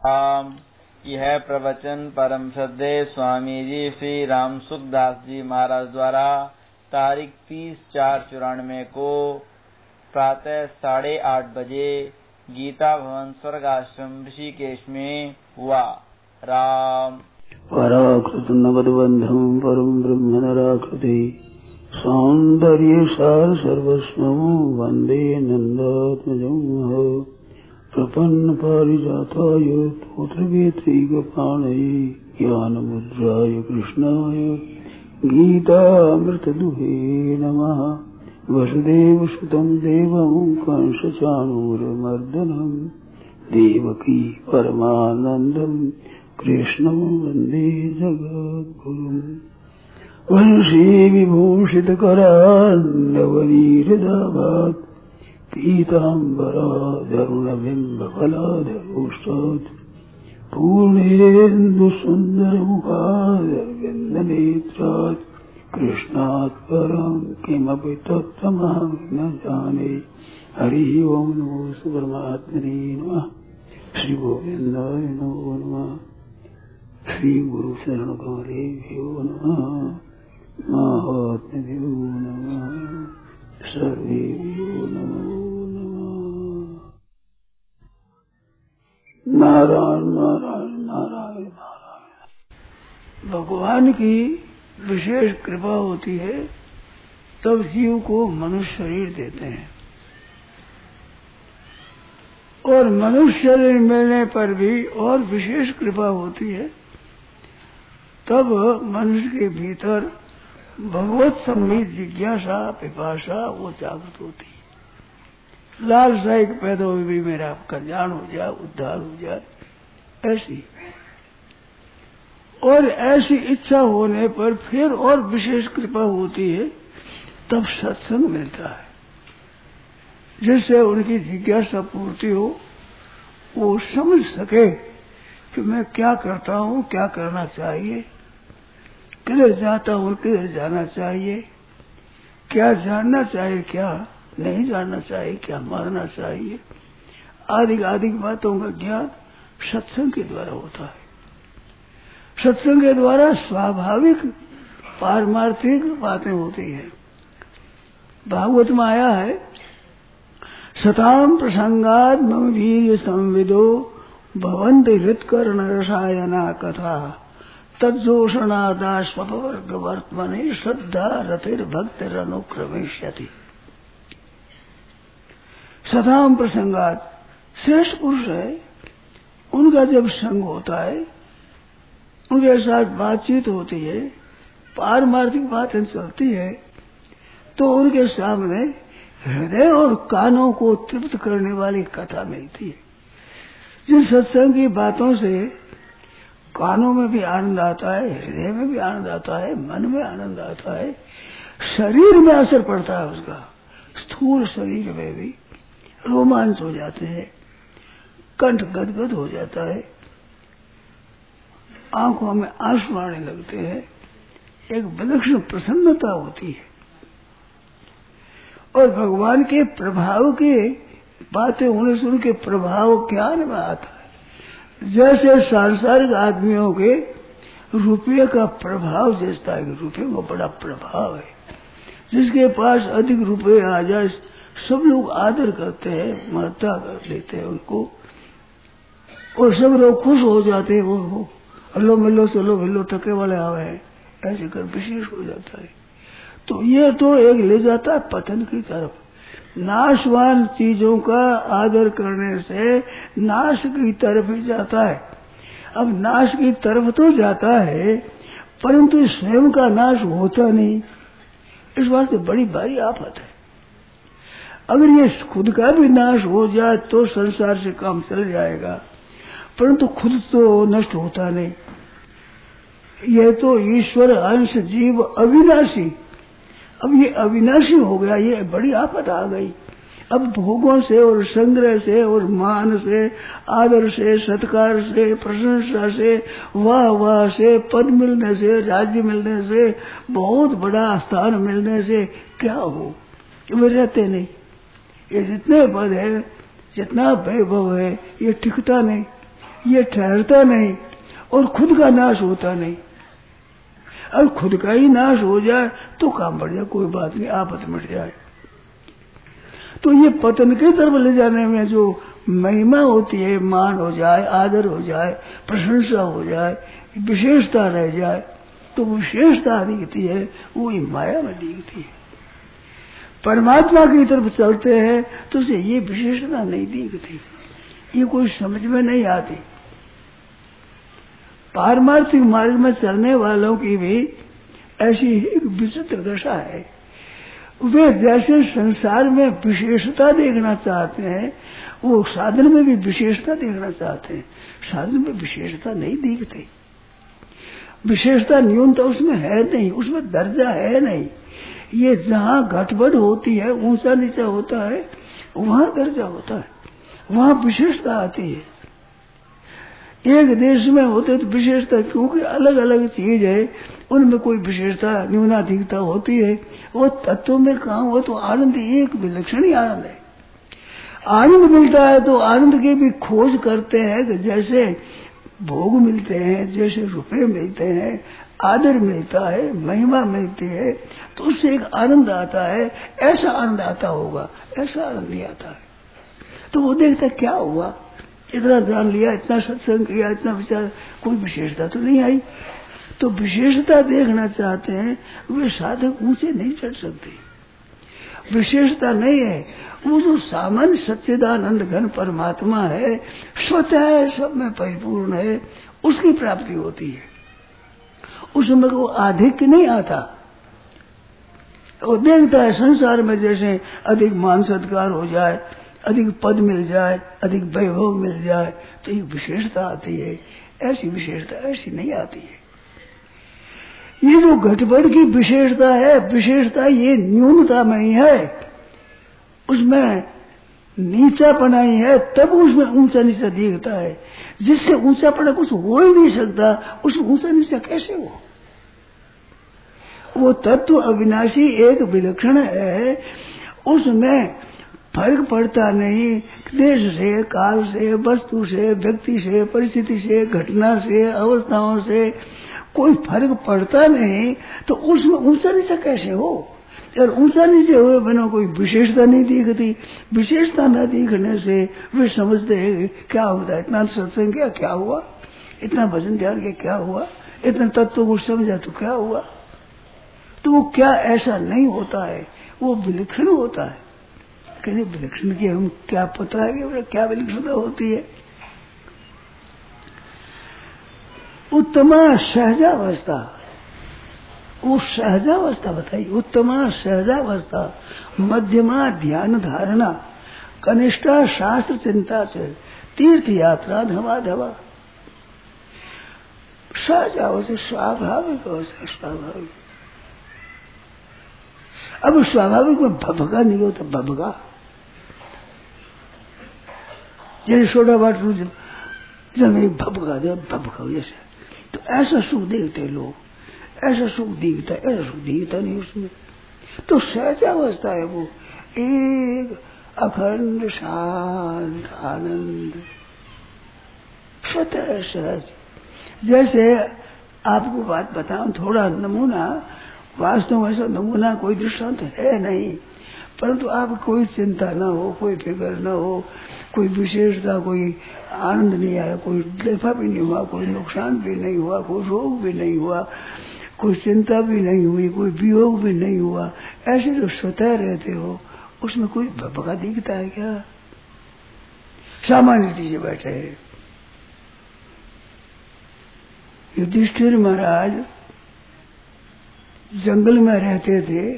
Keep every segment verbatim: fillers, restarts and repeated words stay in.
आम यह प्रवचन परम श्रद्धेय स्वामी जी श्री राम सुखदास जी महाराज द्वारा तारीख तीस चार चौरानवे को प्रातः साढ़े आठ बजे गीता भवन स्वर्ग आश्रम ऋषिकेश में हुआ। राम पराकृत नवद्बंधम परम ब्रह्म नराकृति सौंदर्य सार सर्वस्वं वंदे नंदात्मजं प्रपन्न पारिजाताय तोत्रवेत्रैकपाणये ज्ञानमुद्राय कृष्णाय गीतामृतदुहे नमः। वसुदेवसुतं देवं कंसचाणूरमर्दनं देवकी परमानन्दं कृष्णं वन्दे जगद्गुरुम्। वंशी विभूषितकरान्नवनीरदाभात् पीताम्बरादरुणबिम्बफलाधरोष्टात् पूर्णेन्दुसुन्दरमुखादरविन्दनेत्रात् कृष्णात् परं किमपि तत्त्वमहं न जाने। हरि ओं नमो परमात्मने नमः। श्री गोविन्दाय नमो नमः। श्री गुरु शरण कमलेभ्यो नमः। महात्म्यो नमः। सर्वेभ्यो नमो नमः। नारायण नारायण नारायण नारायण। भगवान की विशेष कृपा होती है तब जीव को मनुष्य शरीर देते हैं, और मनुष्य शरीर मिलने पर भी और विशेष कृपा होती है तब मनुष्य के भीतर भगवत संबंधी जिज्ञासा पिपासा वो जागृत होती है। लालसा एक पैदा हुई भी मेरा कल्याण हो जाए, उद्धार हो जाए, ऐसी और ऐसी इच्छा होने पर फिर और विशेष कृपा होती है तब सत्संग मिलता है, जिससे उनकी जिज्ञासा पूर्ति हो, वो समझ सके कि मैं क्या करता हूँ, क्या करना चाहिए, किधर जाता हूँ, किधर जाना चाहिए, क्या जानना चाहिए, क्या नहीं जानना चाहिए, क्या मानना चाहिए, आदि आदि बातों का ज्ञान सत्संग के द्वारा होता है। सत्संग के द्वारा स्वाभाविक पारमार्थिक बातें होती है। भागवत में आया है, सताम प्रसंगाद मम वीर्य संविदो भवन्ति हृत्कर्ण रसायना कथा तज्जोषणादाश्ववर्ग वर्तमने श्रद्धा रतिर्भक्तिरनुक्रमिष्यति। सताम प्रसंगाद श्रेष्ठ पुरुष है, उनका जब संग होता है, उनके साथ बातचीत होती है, पारमार्थिक बातें चलती है, तो उनके सामने हृदय और कानों को तृप्त करने वाली कथा मिलती है। जिन सत्संग की बातों से कानों में भी आनंद आता है, हृदय में भी आनंद आता है, मन में आनंद आता है, शरीर में असर पड़ता है उसका, स्थूल शरीर में भी रोमांच हो जाते हैं, कंठ गदगद हो जाता है, आंखों में आंसू आने लगते हैं, एक विलक्षण प्रसन्नता होती है। और भगवान के प्रभाव की बातें होने से उनके प्रभाव ज्ञान में आता है। जैसे सांसारिक आदमियों के रुपये का प्रभाव जैसा है, रुपये में बड़ा प्रभाव है, जिसके पास अधिक रुपये आ जाए सब लोग आदर करते हैं, महत्ता कर लेते हैं उनको, और सब लोग खुश हो जाते हैं। वो, वो हल्लो मिलो चलो हिलो टके वाले आवे हैं, ऐसे कर विशेष हो जाता है। तो ये तो एक ले जाता है पतन की तरफ। नाशवान चीजों का आदर करने से नाश की तरफ ही जाता है। अब नाश की तरफ तो जाता है, परंतु स्वयं का नाश होता नहीं। इस बात से बड़ी भारी आफत है। अगर ये खुद का भी नाश हो जाए तो संसार से काम चल जाएगा, परंतु खुद तो नष्ट होता नहीं। यह तो ईश्वर अंश जीव अविनाशी, अब ये अविनाशी हो गया, ये बड़ी आफत आ गई। अब भोगों से और संग्रह से और मान से, आदर से, सत्कार से, प्रशंसा से, वाह वाह से, पद मिलने से, राज्य मिलने से, बहुत बड़ा स्थान मिलने से क्या हो, वे रहते नहीं। ये जितने पद है, जितना वैभव है, ये टिकता नहीं। ये ठहरता नहीं और खुद का नाश होता नहीं। और खुद का ही नाश हो जाए तो काम बढ़ जाए, कोई बात नहीं, आपत मिट जाए। तो ये पतन की तरफ ले जाने में जो महिमा होती है, मान हो जाए, आदर हो जाए, प्रशंसा हो जाए, विशेषता रह जाए, तो विशेषता दिखती है, वो माया में दिखती है। परमात्मा की तरफ चलते हैं तो उसे ये विशेषता नहीं दिखती, ये कोई समझ में नहीं आती। पारमार्थिक मार्ग में चलने वालों की भी ऐसी एक विचित्र दशा है। वे जैसे संसार में विशेषता देखना चाहते हैं, वो साधन में भी विशेषता देखना चाहते हैं। साधन में विशेषता नहीं दिखती, विशेषता न्यूनता उसमें है नहीं, उसमें दर्जा है नहीं। ये जहाँ घटबढ़ होती है, ऊंचा नीचा होता है, वहां दर्जा होता है, वहां विशेषता आती है। एक देश में होते तो विशेषता, क्योंकि अलग अलग चीज है, उनमें कोई विशेषता न्यूनाधिकता होती है। वो तत्व में काम हो तो आनंद एक विलक्षण ही आनंद है। आनंद मिलता है तो आनंद की भी खोज करते हैं कि जैसे भोग मिलते हैं, जैसे रुपए मिलते हैं, आदर मिलता है, महिमा मिलती है, तो उससे एक आनंद आता है। ऐसा आनंद आता होगा, ऐसा आनंद नहीं आता है। तो वो देखता क्या हुआ, इतना जान लिया, इतना सत्संग किया, इतना विचार, कोई विशेषता तो नहीं आई। तो विशेषता देखना चाहते हैं, वे साधक ऊंचे नहीं चढ़ सकते। विशेषता नहीं है, वो जो सामान्य सच्चिदानंद घन परमात्मा है, स्वतः सब में परिपूर्ण है, उसकी प्राप्ति होती है। उसमें वो अधिक नहीं आता। वो देखता है संसार में जैसे अधिक मान सत्कार हो जाए, अधिक पद मिल जाए, अधिक वैभव मिल जाए, तो एक विशेषता आती है। ऐसी विशेषता ऐसी नहीं आती है। ये जो घटबढ़ की विशेषता है, विशेषता ये न्यूनता में ही है, उसमें नीचापना ही है, तब उसमें ऊंचा नीचा दिखता है। जिससे ऊंचापना कुछ हो ही नहीं सकता, उसमें ऊंचा नीचा कैसे हो? वो तत्व अविनाशी एक विलक्षण है, उसमें फर्क पड़ता नहीं। देश से, काल से, वस्तु से, व्यक्ति से, परिस्थिति से, घटना से, अवस्थाओं से कोई फर्क पड़ता नहीं, तो उसमें ऊंचा नीचा कैसे हो? और ऊंचा नीचे हुए बिना कोई विशेषता नहीं दिखती। विशेषता न दिखने से वे समझते हैं क्या होता है, इतना सत्संग किया क्या हुआ, इतना भजन ध्यान किया क्या हुआ, इतना तत्व को समझा तो क्या हुआ। तो वो क्या ऐसा नहीं होता है, वो विलक्षण होता है। कहते विलक्षण की हम क्या पता है, क्या विलक्षणता होती है? उत्तमा सहजावस्था, वो सहजावस्था बताई। उत्तमा सहजावस्था, मध्यमा ध्यान धारणा, कनिष्ठा शास्त्र चिंता से, तीर्थ यात्रा धवा धवा। सहजावस्था स्वाभाविक अवस्था, स्वाभाविक। अब स्वाभाविक में भभका नहीं होता, भभका जैसे सोडा वाटर जब भभका दे, भभका जैसे, तो ऐसा सुख देखते लोग, ऐसा सुख दिखता है, ऐसा सुख दिखता नहीं उसमें। तो सहज अवस्था है वो, एक अखंड शांत आनंद, स्वतः सहज। जैसे आपको बात बताऊं, थोड़ा नमूना, वास्तव में ऐसा नमूना कोई दृष्टांत है नहीं, परंतु आप कोई चिंता ना हो, कोई फिक्र ना हो, कोई विशेषता, कोई आनंद नहीं आया, कोई दफा भी नहीं हुआ, कोई नुकसान भी नहीं हुआ, कोई रोग भी नहीं हुआ, कोई चिंता भी नहीं हुई, कोई वियोग भी नहीं हुआ, ऐसे जो स्वतः रहते हो, उसमें कोई भपका दिखता है क्या? सामान्य रीति से बैठे हैं। युधिष्ठिर महाराज जंगल में रहते थे।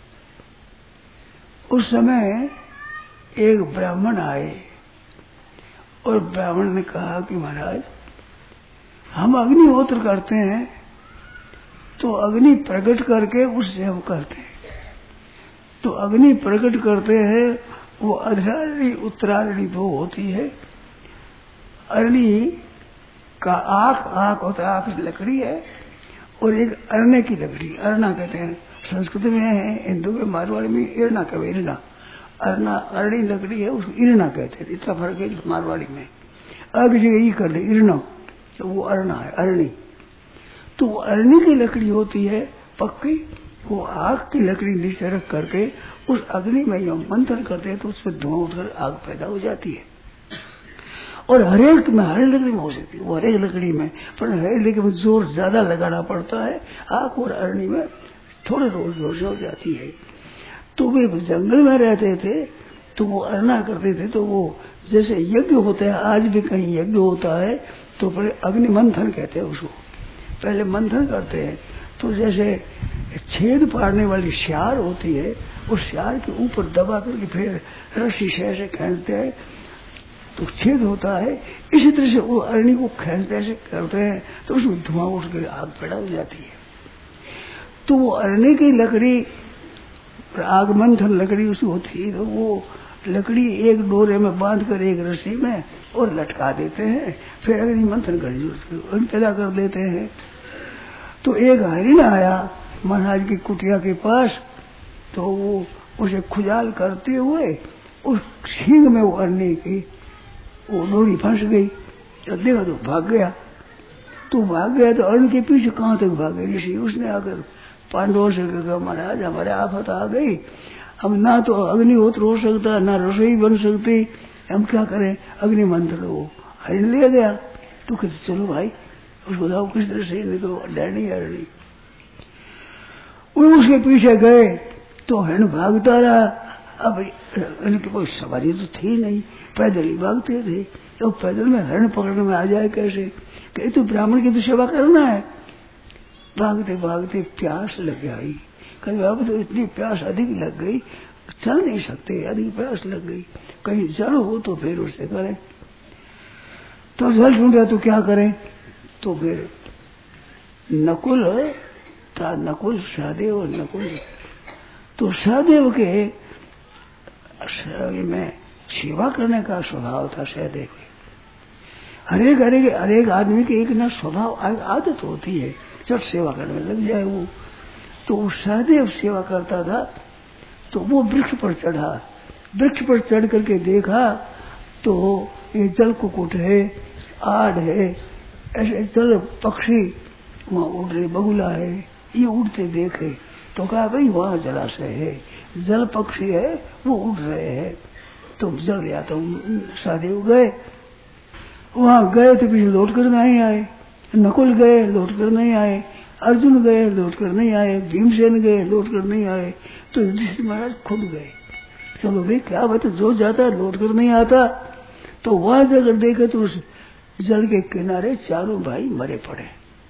उस समय एक ब्राह्मण आए और ब्राह्मण ने कहा कि महाराज, हम अग्निहोत्र करते हैं तो अग्नि प्रकट करके उससे हम करते हैं। तो अग्नि प्रकट करते हैं, वो अधरारणी उत्तरारणी दो होती है। अरणी का आंख, आंख होता है, आंख लकड़ी है, और एक अरण्य की लकड़ी, अरना कहते हैं। संस्कृत में है, हिंदू में, मारवाड़ी में इरना कहते हैं, इरना। अरना अरणी लकड़ी है, उसको इरना कहते हैं। इतना फर्क है मारवाड़ी में। आग जगह ये कर दे इरणा, तो वो अरणा है, अरणी। तो वो अरणी की लकड़ी होती है पक्की, वो आग की लकड़ी नीचे रख करके उस अग्नि में जो मंथन करते हैं तो उसमें धुआं उठकर आग पैदा हो जाती है। और हरेक में, हर लकड़ी में हो सकती है वो, हरेक लकड़ी में, पर हरेक लकड़ी में जोर ज्यादा लगाना पड़ता है। आग और अरणी में थोड़े रोज जोर से हो जाती है। तो वे जंगल में रहते थे तो वो अरना करते थे। तो वो जैसे यज्ञ होता है, आज भी कहीं यज्ञ होता है तो पहले अग्नि मंथन कहते हैं उसको, पहले मंथन करते हैं। तो जैसे छेद पाड़ने वाली श्यार होती है, उस श्यार के ऊपर दबा करके फिर रस्सी से ऐसे खींचते हैं तो छेद होता है। इसी तरह से वो अरणी को खींचते ऐसे करते हैं तो उसमें धुआं उठ कर आग पैदा हो जाती है। तो वो अरणी की लकड़ी, आग मंथन लकड़ी उसकी होती है, तो वो लकड़ी एक डोरे में बांध कर एक रस्सी में और लटका देते हैं, फिर अग्नि मंथन कर पैदा कर देते हैं। तो एक हरिण आया महाराज की कुटिया के पास, तो वो उसे खुजाल करते हुए उस सींग में वो अरणी की वो डोरी फंस गई। तो देखा तो भाग गया। तो भाग गया तो अरण के पीछे कहाँ तक भागे ऋषि। उसने आकर पांडवों से कहा महाराज हमारे आफत आ गई, हम ना तो अग्निहोत्र हो सकता ना रसोई बन सकती, हम क्या करें। अग्नि मंत्र वो हरिण ले गया। तो कहते चलो भाई उसको बताओ किस तरह से निकलो, डरनी हरिणी। वो उसके पीछे गए तो हरिण भागता रहा। अब इनकी कोई सवारी तो थी नहीं, पैदल ही भागते थे। तो पैदल में हरिण पकड़ने में आ जाए कैसे, कहे तो ब्राह्मण की तो सेवा करना है। भागते भागते प्यास लग गई, कहीं अब तो इतनी प्यास अधिक लग गई, चल नहीं सकते, अधिक प्यास लग गई। कहीं जल हो तो फिर उससे करें। तो जल ढूंढा तो क्या करें। तो फिर नकुल था, नकुल सहदेव और नकुल। तो सहदेव के में सेवा करने का स्वभाव था सहदेव के। हरेक हरेक हरेक आदमी के एक ना स्वभाव आदत होती है, चट सेवा करने में लग जाए वो। तो सहदेव सेवा करता था। तो वो वृक्ष पर चढ़ा, वृक्ष पर चढ़ करके देखा तो ये जल कुकुट है, आड़ है, ऐसे जल पक्षी वहाँ उड़ रहे, बगुला है, ये उड़ते देखे। तो कहा भाई वहाँ जलाशय है, जल पक्षी है, वो उड़ रहे हैं। तो जल गया। तो सहदेव गए, वहां गए तो पीछे लौट कर नहीं आए। नकुल गए लौट कर नहीं आए, अर्जुन गए लौट कर नहीं आए, भीमसेन गए लौट कर नहीं आए। तो युधिष्ठिर महाराज खुद गए। चलो भाई क्या बात है, जो जाता है लौट कर नहीं आता। तो वहां जाकर देखे तो उस जल के किनारे चारों भाई मरे पड़े।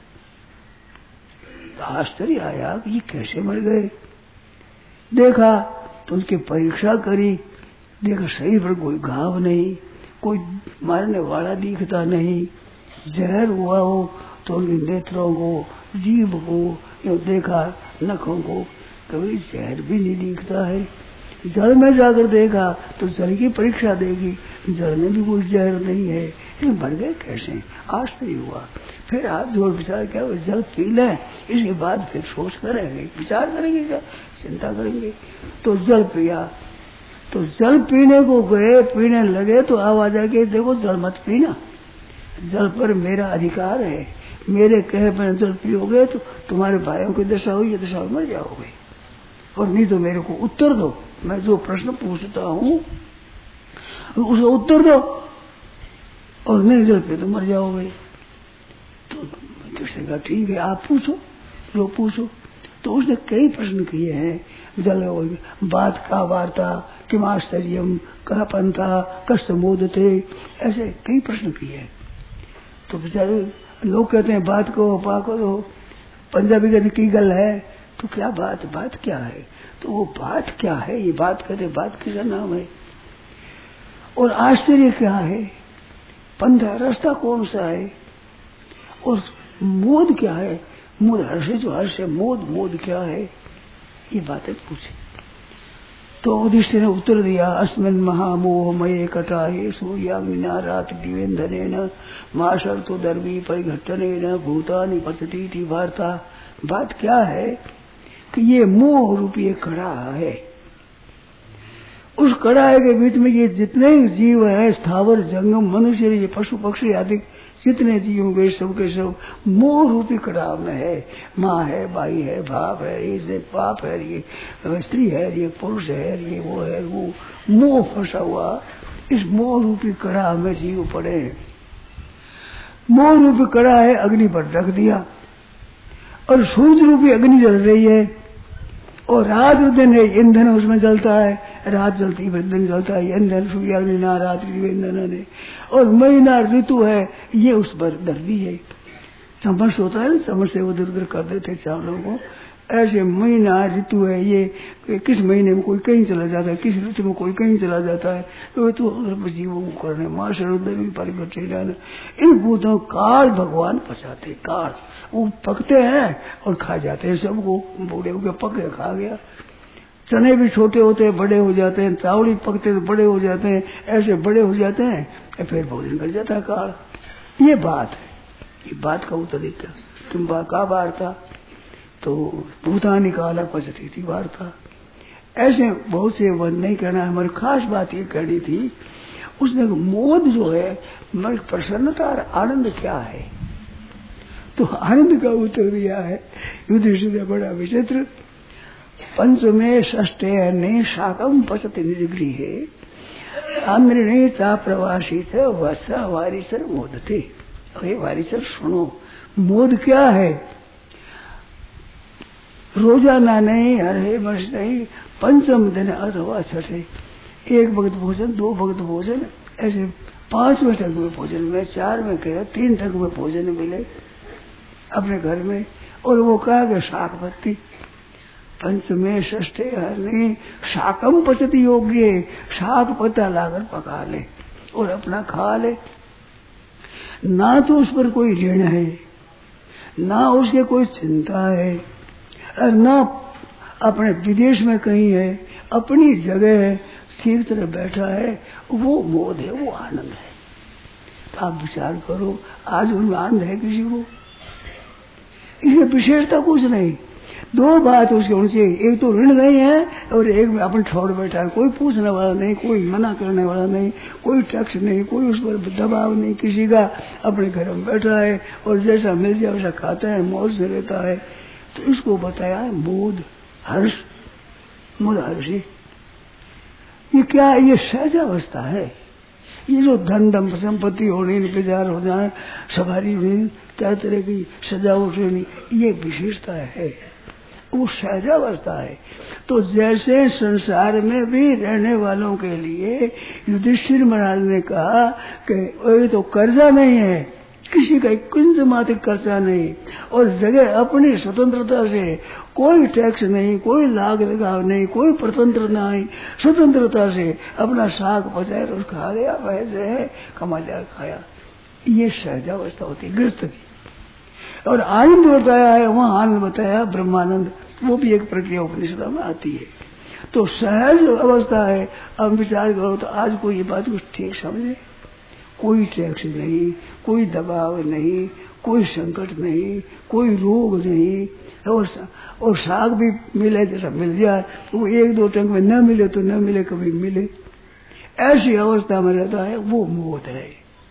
आश्चर्य आया कि ये कैसे मर गए। देखा तो उनकी परीक्षा करी, देखा शरीर पर कोई घाव नहीं, कोई मारने वाला दिखता नहीं। जहर हुआ हो तो उनके नेत्रों को, जीभ को यो देखा, नखों को, कभी जहर भी नहीं दिखता है। जल में जाकर देखा तो जल की परीक्षा देगी, जल में भी कोई जहर नहीं है। ये मर गए कैसे, आश्चर्य हुआ। फिर हाथ जोड़ विचार किया जल पी लें, इसके बाद फिर सोच करेंगे, विचार करेंगे, क्या चिंता करेंगे। तो जल पिया। तो जल पीने को गए, पीने लगे तो आवाज आ गई देखो जल मत पीना, जल पर मेरा अधिकार है, मेरे कहे पर जल पियोगे तो तुम्हारे भाइयों की दशा हुई, ये दशा मर जाओगे। और नहीं तो मेरे को उत्तर दो, मैं जो प्रश्न पूछता हूँ उसका उत्तर दो, और नहीं जल पे तो मर जाओगे। तो कृष्ण का ठीक है आप पूछो, जो पूछो। तो उसने कई प्रश्न किए हैं, जल बात का वार्ता, किम आश्चर्यम, कह पंथा, कष्ट मोदते, ऐसे कई प्रश्न किए हैं। तो बेचारे लोग कहते हैं बात को पाको दो, पंजाबी कहते की गल है, तो क्या बात, बात क्या है। तो वो बात क्या है, ये बात कहते बात किसका नाम है। और आश्चर्य क्या है, पंथा रास्ता कौन सा है, और मोद क्या है, मोद हर्ष जो हर्ष है, मोद मोद क्या है, ये बातें पूछी। तो युधिष्ठिर ने उत्तर दिया अस्मिन् महामोह मये कटाये सूर्याग्निना रात दिवेंधनेन माशर तो दर्वी परिघटनेन भूतानि पतती थी वार्ता। बात क्या है कि ये मोह रूपी कड़ा है, उस कड़ाहे के बीच में ये जितने जीव है, स्थावर जंगम मनुष्य, ये पशु पक्षी आदि जितने जीव होंगे सब के सब मोह रूपी कड़ाह में है। माँ है, भाई है, बाप है, ये पाप है, ये स्त्री है, ये पुरुष है, ये वो है, वो मोह फंसा हुआ इस मोह रूपी कड़ाह में जीव पड़े। मोह रूपी कड़ाह है, अग्नि पर रख दिया और सूर्य रूपी अग्नि जल रही है और रात दिन है, ईंधन उसमें जलता है, रात जलती है दिन जलता है, ईंधन सूर्य अग्नि ना रात्रि ईंधन है। और महीना ऋतु है, ये उस पर दर्दी है। चम्मच होता है, चम्मच से उधर उधर कर देते चावलों को, ऐसे महीना ऋतु है। ये किस महीने में कोई कहीं चला जाता है, किस ऋतु में कोई कहीं चला जाता है, तो तो जीवों को करने माशर उधर भी परिवर्तन जाना। इन भूतों काल भगवान पचाते, काल वो पकते हैं और खा जाते हैं सबको। बूढ़े हो गए पके खा गया, चने भी छोटे होते हैं बड़े हो जाते हैं, चावड़ी पकते हैं बड़े हो जाते हैं, ऐसे बड़े हो जाते हैं फिर भोजन कर जाता है काल। ये बात है, ये बात का उत्तर देता तुम का वार्ता तो भूतानी काला पचती थी वार्ता। ऐसे बहुत से वन नहीं कहना, हमारी खास बात ये कहनी थी। उसने मोद जो है हमारी प्रसन्नता और आनंद क्या है, तो आनंद का उत्तर दिया है युधिष्ठिर बड़ा विचित्र। पंचमे षष्ठे ने शाकम पचति निजगृहे आंध्रने ता प्रवासी थे वत्सा वारिसर मोद थे। अरे वारिसर सुनो, मोद क्या है? रोजाना नहीं, हरे वर्ष नहीं, पंचम दिन अथवा छठे, एक वक्त भोजन, दो वक्त भोजन, ऐसे पांचवें टंक में भोजन में, चार में कहे तीन टंक में भोजन मिले अपने घर में। और वो कहा कि शाक पत्ती पंचमे षष्ठे हरने शाकम पचती योग्य, शाक पत्ता लाकर पका ले और अपना खा ले। ना तो उस पर कोई ऋण है, ना उसके कोई चिंता है, और ना अपने विदेश में कहीं है, अपनी जगह है, ठीक तरह बैठा है। वो मोद है, वो आनंद है। तो आप विचार करो, आज उनमें आनंद है किसी को? इसकी विशेषता कुछ नहीं। दो बात उसके होनी चाहिए, एक तो ऋण नहीं है और एक में अपन छोड़ बैठा है, कोई पूछने वाला नहीं, कोई मना करने वाला नहीं, कोई टैक्स नहीं, कोई उस पर दबाव नहीं किसी का, अपने घर में बैठा है और जैसा मिल जाए वैसा खाता है, मौज से रहता है। तो इसको बताया है मोद, हर्ष, मोद हर्षी। ये क्या है? ये सहजावस्था है। ये जो धन दम संपत्ति होनी, इंतजार हो जाए, सवारी हुई, तरह तरह की सजावट होनी, ये विशेषता है, वो सहजावस्था है। तो जैसे संसार में भी रहने वालों के लिए युधिष्ठिर महाराज ने कहा कि ये तो कर्जा नहीं है, किसी का कुंज मात्र कर्जा नहीं, और जगह अपनी स्वतंत्रता से, कोई टैक्स नहीं, कोई लाग लगाव नहीं, कोई प्रतंत्रता नहीं, स्वतंत्रता से अपना साग पचाए और खा लिया, वैसे है कमा लिया खाया। ये सहजावस्था होती है गृहस्थ की। और आनंद बताया है, वहां आनंद बताया ब्रह्मानंद, वो भी एक प्रक्रिया उपनिषद में आती है। तो सहज अवस्था है। अब विचार करो तो आज कोई ये बात कुछ ठीक समझे, कोई टैक्स नहीं, कोई दबाव नहीं, कोई संकट नहीं, कोई रोग नहीं, और और साग भी मिले जैसा मिल जाए, वो एक दो टंक में न मिले तो न मिले, कभी मिले, ऐसी अवस्था में रहता है, वो मोद है।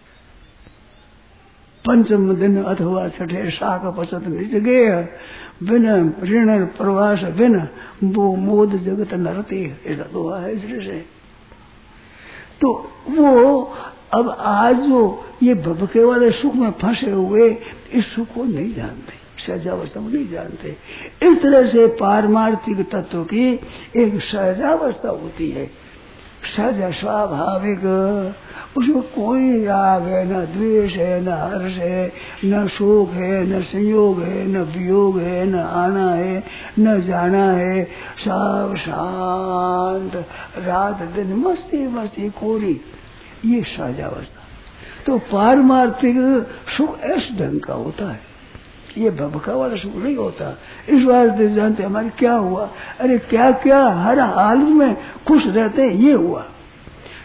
पंचम दिन अथवा छठे शाक पचत निजगे बिन ऋण प्रवास बिन वो मोद जगत नरती, ऐसा तो है इससे। तो वो अब आज जो ये भबके वाले सुख में फंसे हुए, इस सुख को नहीं जानते, सहजावस्था को नहीं जानते। इस तरह से पारमार्थिक तत्व की एक सहजावस्था होती है, सहज स्वाभाविक, उसमें कोई राग है, न द्वेष है, न हर्ष है, न शोक है, न संयोग है, न वियोग है, न आना है, न जाना है, सब शांत, रात दिन मस्ती मस्ती कोरी, ये सहजावस्था। तो पारमार्थिक सुख ऐसे ढंग का होता है, ये भबका वाला सुख नहीं होता। इस वास्ते जानते हमारे क्या हुआ, अरे क्या क्या हर हाल में खुश रहते हैं, ये हुआ।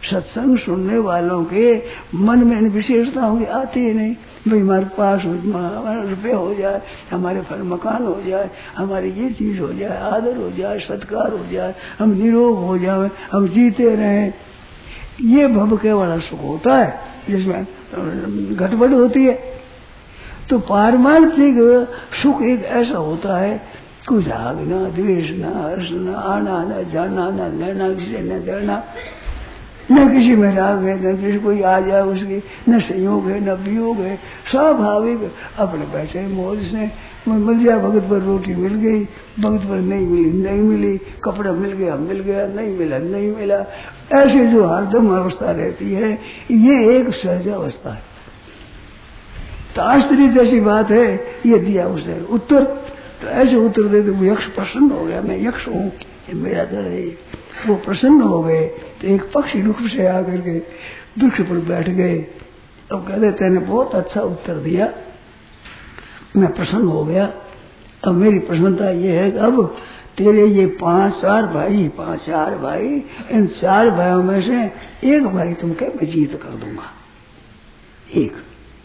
सत्संग सुनने वालों के मन में इन विशेषताओं की आती ही नहीं। भाई हमारे पास हमारा रुपये हो जाए, हमारे फल मकान हो जाए, हमारी ये चीज हो जाए, आदर हो जाए, सत्कार हो जाए, हम निरोग हो जाए, हम जीते रहें, ये भव के वाला सुख होता है जिसमें घटबड़ होती है। तो पारमार्थिक सुख एक ऐसा होता है, कोई राग ना, द्वेष ना, हर्ष ना, आना ना, जाना ना, लेना किसी न देना, न किसी में राग है, न किसी कोई आ जाए उसकी, न संयोग है, न वियोग है, स्वाभाविक अपने बैठे मौज से। मिल जाए भगत पर रोटी मिल गई, भगत पर नहीं मिली नहीं मिली, कपड़ा मिल गया मिल गया, नहीं मिला नहीं मिला, ऐसे जो हरदम अवस्था रहती है, ये एक सहज अवस्था है। तो आश्चर्य जैसी बात है, ये दिया उसने उत्तर। तो ऐसे उत्तर दे तो वो यक्ष प्रसन्न हो गया, मैं यक्ष हूँ, ये मेरा घर है। वो प्रसन्न हो गए। तो एक पक्षी रुख से आकर के वृक्ष पर बैठ गए। अब कहते तेने बहुत अच्छा उत्तर दिया, मैं प्रसन्न हो गया। अब मेरी प्रसन्नता ये है कि अब तेरे ये पांच चार भाई पांच चार भाई इन चार भाइयों में से एक भाई तुम कह मैं जीत कर दूंगा, एक।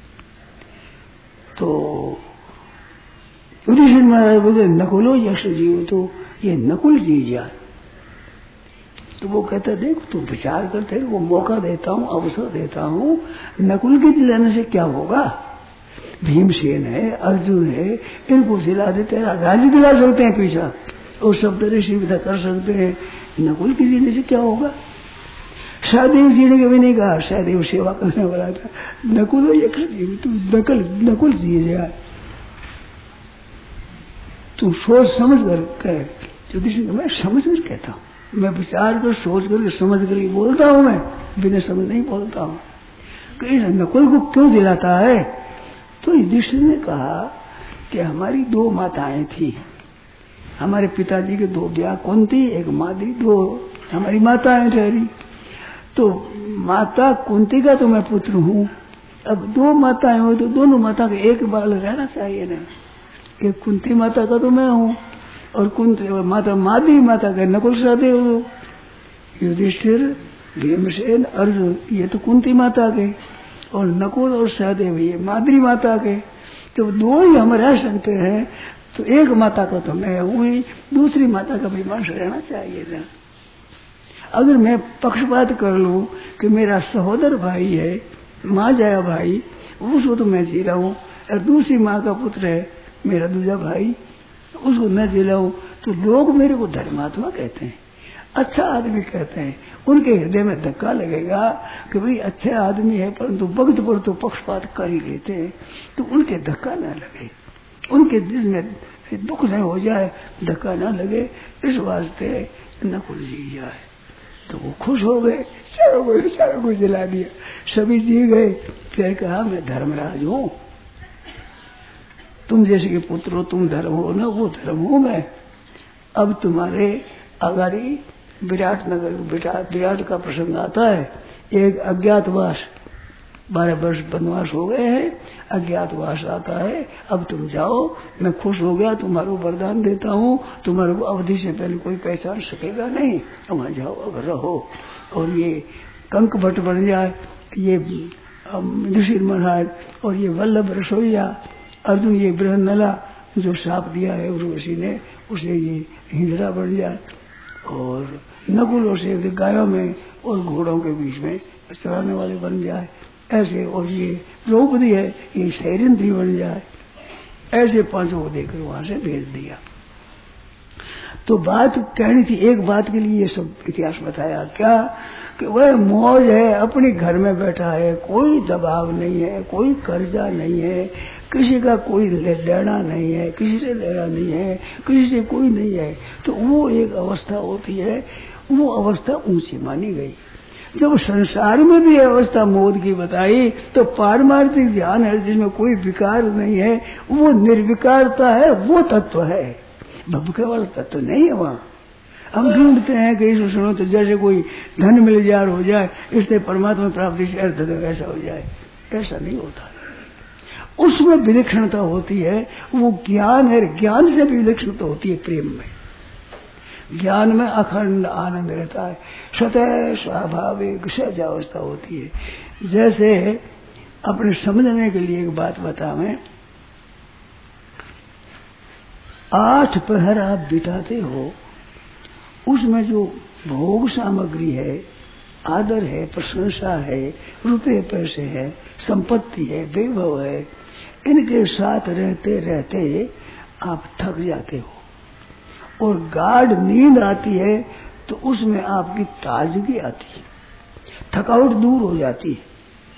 तो युधिष्ठिर महाराज बोले नकुलो यक्ष जीव, तो ये नकुल जी जाए। तो वो कहता देख तू विचार करते, वो मौका देता हूँ, अवसर देता हूँ, नकुल के दिलाने से क्या होगा? भीमसेन है, अर्जुन है, इनको जिला दे, तेरा राज्य दिला सकते हैं पीछा, और सब तरह सुविधा कर सकते हैं। नकुल के जीने से क्या होगा? सहदेव जी ने कभी नहीं कहा, सहदेव सेवा करने वाला था, नकुल यक्ष जीव, तू नकल नकुल जी जाए, तू सोच समझ कर कहे। युधिष्ठिर मैं समझ कर कहता हूँ, मैं विचार कर सोच कर समझ कर बोलता हूँ, मैं बिना समझ नहीं बोलता हूँ। कहीं नकुल को क्यों दिलाता है? तो युधिष्ठिर ने कहा कि हमारी दो माताएं थी, हमारे पिताजी के दो ब्याह, कुंती एक मादी, दो हमारी माताएं ठहरी। तो माता कुंती का तो मैं पुत्र हूँ, अब दो माताएं हो तो दोनों माता के एक बाल रहना चाहिए ना। एक कुंती माता का तो मैं हूँ, और कुंती माता मादी माता का नकुल सहदेव हो। युधिष्ठिर, भीमसेन, अर्जुन ये तो कुंती माता के, और नकुल और सहदेव ये माद्री माता के। तो दो ही हम रह सकते हैं, तो एक माता का तो मैं हुई, दूसरी माता का भी वंश रहना चाहिए ना। अगर मैं पक्षपात कर लूं कि मेरा सहोदर भाई है, माँ जाया भाई, उसको तो मैं जी रहा हूँ, और दूसरी माँ का पुत्र है मेरा दूसरा भाई, उसको मैं जी रहा हूँ, तो लोग मेरे को धर्मात्मा कहते हैं, अच्छा आदमी कहते हैं। उनके हृदय में धक्का लगेगा कि भाई अच्छे आदमी है, परंतु वक्त पर तो पक्षपात कर ही लेते हैं, तो उनके धक्का न लगे, उनके दिल में दुख न हो जाए, धक्का न लगे, इस वास्ते नकुल जी जाए। तो वो खुश हो गए, चारों को चारों को जला दिया, सभी जी गए। फिर कहा मैं धर्मराज हूँ, तुम जैसे के पुत्र हो, तुम धर्म हो ना, वो धर्म हूँ मैं। अब तुम्हारे अगाड़ी विराट नगर विराट विराट का प्रसंग आता है। एक अज्ञातवास, बारह वर्ष वनवास हो गए हैं, अज्ञातवास आता है। अब तुम जाओ, मैं खुश हो गया, तुम्हारा वरदान देता हूँ, तुम्हारे को अवधि से पहले कोई पहचान सकेगा नहीं, वहां जाओ अब रहो। और ये कंक भट्ट बन जाए, ये युधिष्ठिर महाराज, और ये वल्लभ रसोईया, अर्जुन ये बृहन्नला जो साप दिया है उसी ने, उसे ये हिंदरा बन जाए, और नकुलों से गायों में और घोड़ों के बीच में चलाने वाले बन जाए ऐसे, और ये द्रौपदी है ये शैरेंद्री बन जाए ऐसे, पांचों को देकर वहां से भेज दिया। तो बात कहनी थी, एक बात के लिए ये सब इतिहास बताया क्या कि वह मौज है, अपने घर में बैठा है, कोई दबाव नहीं है, कोई कर्जा नहीं है, किसी का कोई लेना नहीं है, किसी से लेना नहीं है, किसी से कोई नहीं है। तो वो एक अवस्था होती है, वो अवस्था ऊंची मानी गई। जब संसार में भी अवस्था मोद की बताई, तो पारमार्थिक ध्यान है जिसमें कोई विकार नहीं है, वो निर्विकारता है, वो तत्व है, भभके वाला तत्व नहीं है वहाँ। हम ढूंढते हैं कि इसको सुनो तो जैसे कोई धन मिल जाए हो जाए, इससे परमात्मा प्राप्ति से अर्थ ऐसा हो जाए, ऐसा नहीं होता। उसमें विलक्षणता होती है, वो ज्ञान है, ज्ञान से भी विलक्षणता होती है प्रेम में। ज्ञान में अखंड आनंद रहता है, स्वतः स्वाभाविक सहजावस्था होती है। जैसे अपने समझने के लिए एक बात बता मैं, आठ पहर आप बिताते हो, उसमें जो भोग सामग्री है, आदर है, प्रशंसा है, रुपये पैसे है, संपत्ति है, वैभव है, इनके साथ रहते रहते आप थक जाते हो और गाढ़ नींद आती है तो उसमें आपकी ताजगी आती है, थकावट दूर हो जाती है।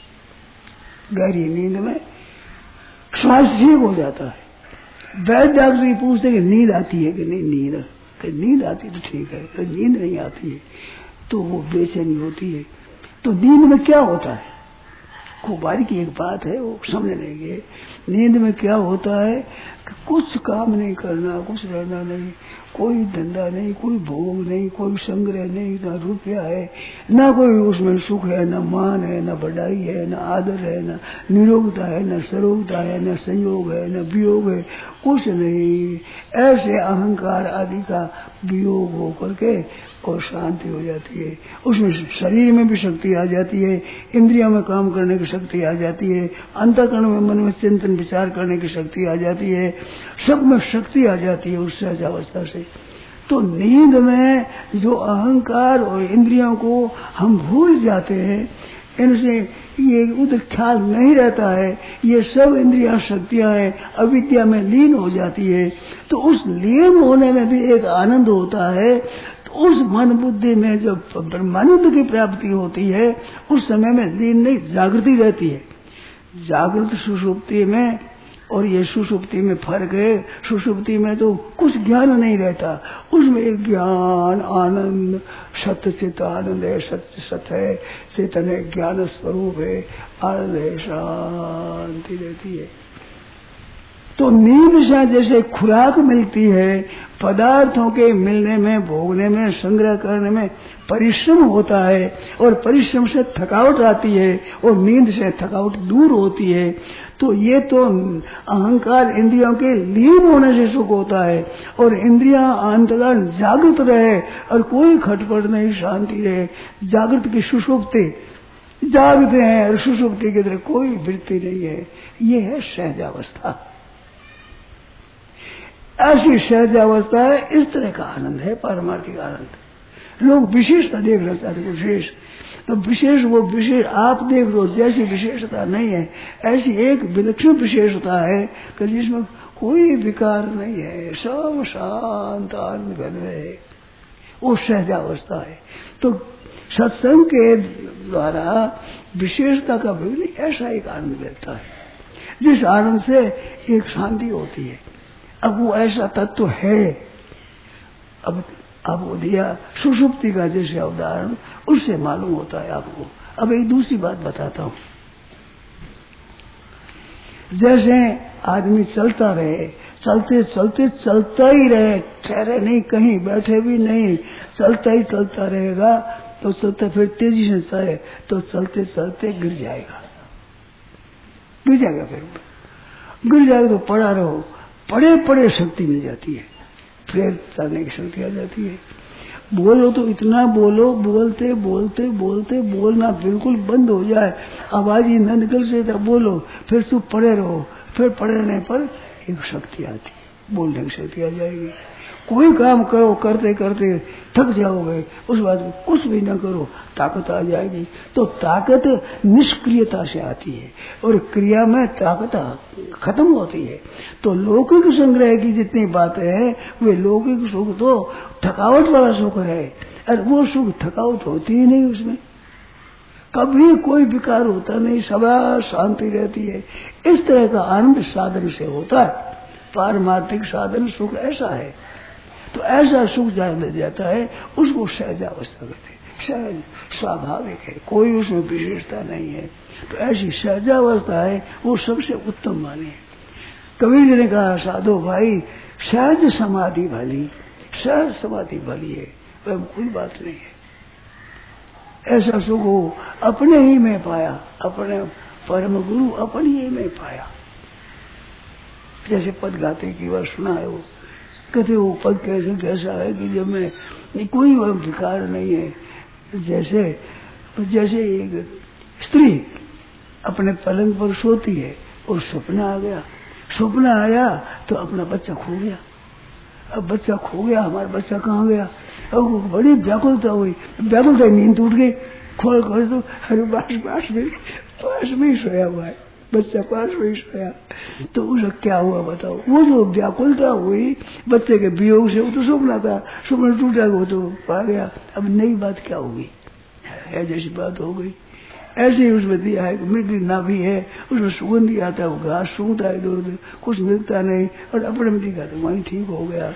गहरी नींद में श्वास ठीक हो जाता है। वैद्य डॉक्टर से पूछते कि नींद आती है कि नहीं, नींद कि नींद आती तो ठीक है, तो नींद नहीं आती है तो वो बेचैनी होती है। तो नींद में क्या होता है, खूब बारीकी एक बात है, वो समझ लेंगे। नींद में क्या होता है कि कुछ काम नहीं करना, कुछ रहना नहीं, कोई धंधा नहीं, कोई भोग नहीं, कोई संग्रह नहीं, ना रुपया है, ना कोई उसमें सुख है, ना मान है, ना बढ़ाई है, ना आदर है, ना निरोगता है, ना सरोगता है, ना संयोग है, ना वियोग है, कुछ नहीं। ऐसे अहंकार आदि का वियोग हो करके और शांति हो जाती है। उसमें शरीर में भी शक्ति आ जाती है, इंद्रियों में काम करने की शक्ति आ जाती है, अंतःकरण में मन में चिंतन विचार करने की शक्ति आ जाती है, सब में शक्ति आ जाती है उस सहजावस्था से। तो नींद में जो अहंकार और इंद्रियों को हम भूल जाते हैं, इनसे ये उधर ख्याल नहीं रहता है, ये सब इंद्रियां शक्तियां हैं, अविद्या में लीन हो जाती है। तो उस लीन होने में भी एक आनंद होता है। तो उस मन बुद्धि में जब ब्रह्मानंद की प्राप्ति होती है, उस समय में लीन नहीं, जागृति रहती है। जागृत सुषुप्ति में और ये सुषुप्ति में फर्क है। सुषुप्ति में तो कुछ ज्ञान नहीं रहता, उसमें एक ज्ञान आनंद सत्य चित आनंद है, सत्य सत्य है, चेतन है, ज्ञान स्वरूप है, आनंद है, शांति रहती है। तो नींद से जैसे खुराक मिलती है, पदार्थों के मिलने में, भोगने में, संग्रह करने में परिश्रम होता है और परिश्रम से थकावट आती है और नींद से थकावट दूर होती है। तो ये तो अहंकार इंद्रियों के लीन होने से सुख होता है और इंद्रियां अंतकाल जागृत रहे और कोई खटपट नहीं, शांति रहे। जागृत की सुषुप्ति, जागते हैं और सुषुप्ति की तरह कोई वृत्ति नहीं है। ये है सहजावस्था। ऐसी सहजावस्था है, इस तरह का आनंद है, पारमार्थिक आनंद। लोग विशेषता देखना चाहते हैं, विशेष तो विशेष वो विशेष आप देख लो, जैसी विशेषता नहीं है ऐसी एक विलक्षण विशेषता है कि जिसमें कोई विकार नहीं है, सब शांत आनंद घन है, वो सहजावस्था है। तो सत्संग के द्वारा विशेषता का भी नहीं, ऐसा एक आनंद मिलता है जिस आनंद से एक शांति होती है। अब वो ऐसा तत्व है। अब आपको दिया सुषुप्ति का जैसे उदाहरण, उससे मालूम होता है आपको। अब एक दूसरी बात बताता हूं। जैसे आदमी चलता रहे, चलते चलते चलता ही रहे, ठहरे नहीं, कहीं बैठे भी नहीं, चलता ही चलता रहेगा, तो चलते फिर तेजी से चले तो चलते चलते गिर जाएगा, गिर जाएगा, फिर गिर जाएगा तो पड़ा रहो, पड़े पड़े शक्ति मिल जाती है, फिर चलने की शक्ति आ जाती है। बोलो तो इतना बोलो, बोलते बोलते बोलते बोलना बिल्कुल बंद हो जाए, आवाज ही न निकल से तब बोलो, फिर तू पड़े रहो, फिर पड़े रहने पर एक शक्ति आती है, बोलने की शक्ति आ जाएगी। कोई काम करो, करते करते थक जाओगे, उस बात में कुछ भी न करो, ताकत आ जाएगी। तो ताकत निष्क्रियता से आती है और क्रिया में ताकत खत्म होती है। तो लौकिक संग्रह की जितनी बातें हैं वे लौकिक सुख तो थकावट वाला सुख है, और वो सुख थकावट होती ही नहीं, उसमें कभी कोई विकार होता नहीं, सदा शांति रहती है। इस तरह का आनंद साधन से होता है। पारमार्थिक साधन सुख ऐसा है। तो ऐसा सुख जहाँ मिल जाता है उसको सहजावस्था कहते हैं। सहज स्वाभाविक है, कोई उसमें विशेषता नहीं है। तो ऐसी सहजावस्था है, वो सबसे उत्तम माने। कबीर जी ने कहा, साधो भाई सहज समाधि भली, सहज समाधि भली है, वह कोई बात नहीं है। ऐसा सुख हो अपने ही में पाया, अपने परम गुरु अपने ही में पाया। जैसे पद गाते की बार सुना है, वो कहते वो पद कैसे कैसा है कि जब मैं कोई विकार नहीं है। जैसे जैसे एक स्त्री अपने पलंग पर सोती है और सपना आ गया, सपना आया तो अपना बच्चा खो गया। अब बच्चा खो गया, हमारा बच्चा कहाँ गया? अब बड़ी व्याकुलता हुई, व्याकुलता नींद टूट गई, खोल खोल तो हर पास पास में पास में ही सोया हुआ है बच्चा, पास में ही सोया। तो उसका क्या हुआ बताओ? वो जो व्याकुलता हुई बच्चे के वियोग से, वो तो सपना था, सपना टूटा वो तो पा गया। अब नई बात क्या होगी? है जैसी बात हो गई। ऐसे ही उसमें दिया है, मृग नाभि है, उसमें सुगंधी आता है, वो घास सूंघता है इधर उधर, कुछ मिलता नहीं, और अपने में दिखा तो वहीं ठीक हो गया।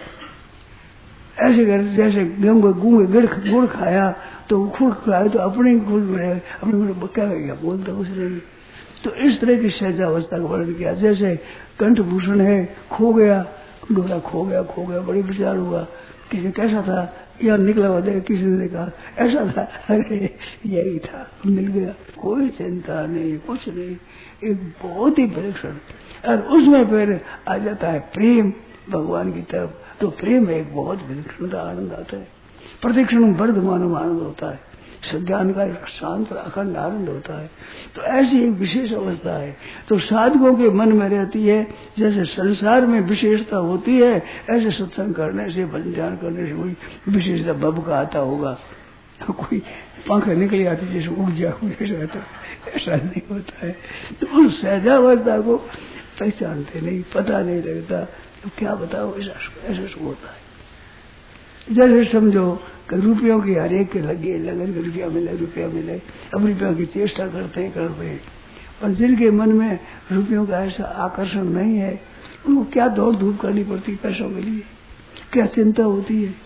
ऐसे कर जैसे गंगे गूंगे गुड़ गुड़ खाया तो खुद खाया तो अपने खुद मिले, अपने क्या गया बोलता उसने। तो इस तरह की सहजावस्था का वर्णन किया। जैसे कंठभूषण है, खो गया, डोरा खो गया खो गया बड़ी विचार हुआ, किसी कैसा था या निकला हुआ देखा, किसी ने देखा ऐसा था, अरे यही था, मिल गया, कोई चिंता नहीं, कुछ नहीं, एक बहुत ही विलक्षण। और उसमें फिर आ जाता है प्रेम भगवान की तरफ, तो प्रेम एक बहुत विलक्षण आनंद आता है, प्रतिक्षण वर्धमान आनंद होता है, ज्ञान का शांत अखंड आनंद होता है। तो ऐसी एक विशेष अवस्था है, तो साधकों के मन में रहती है। जैसे संसार में विशेषता होती है, ऐसे सत्संग करने से, भजन ध्यान करने से कोई विशेषता बब का आता होगा, कोई पंख निकली आती जैसे उड़ जाता, ऐसा नहीं होता है। तो उस सहजावस्था को पहचानते नहीं, पता नहीं लगता, तो क्या बताओ ऐसा ऐसा होता है। जैसे समझो कि रुपयों की हर एक के लगे लगन, रुपया मिले रुपया मिले, अब रुपयों की चेष्टा करते हैं करते हैं, और जिनके मन में रुपयों का ऐसा आकर्षण नहीं है, उनको क्या दौड़ धूप करनी पड़ती पैसों के लिए, क्या चिंता होती है।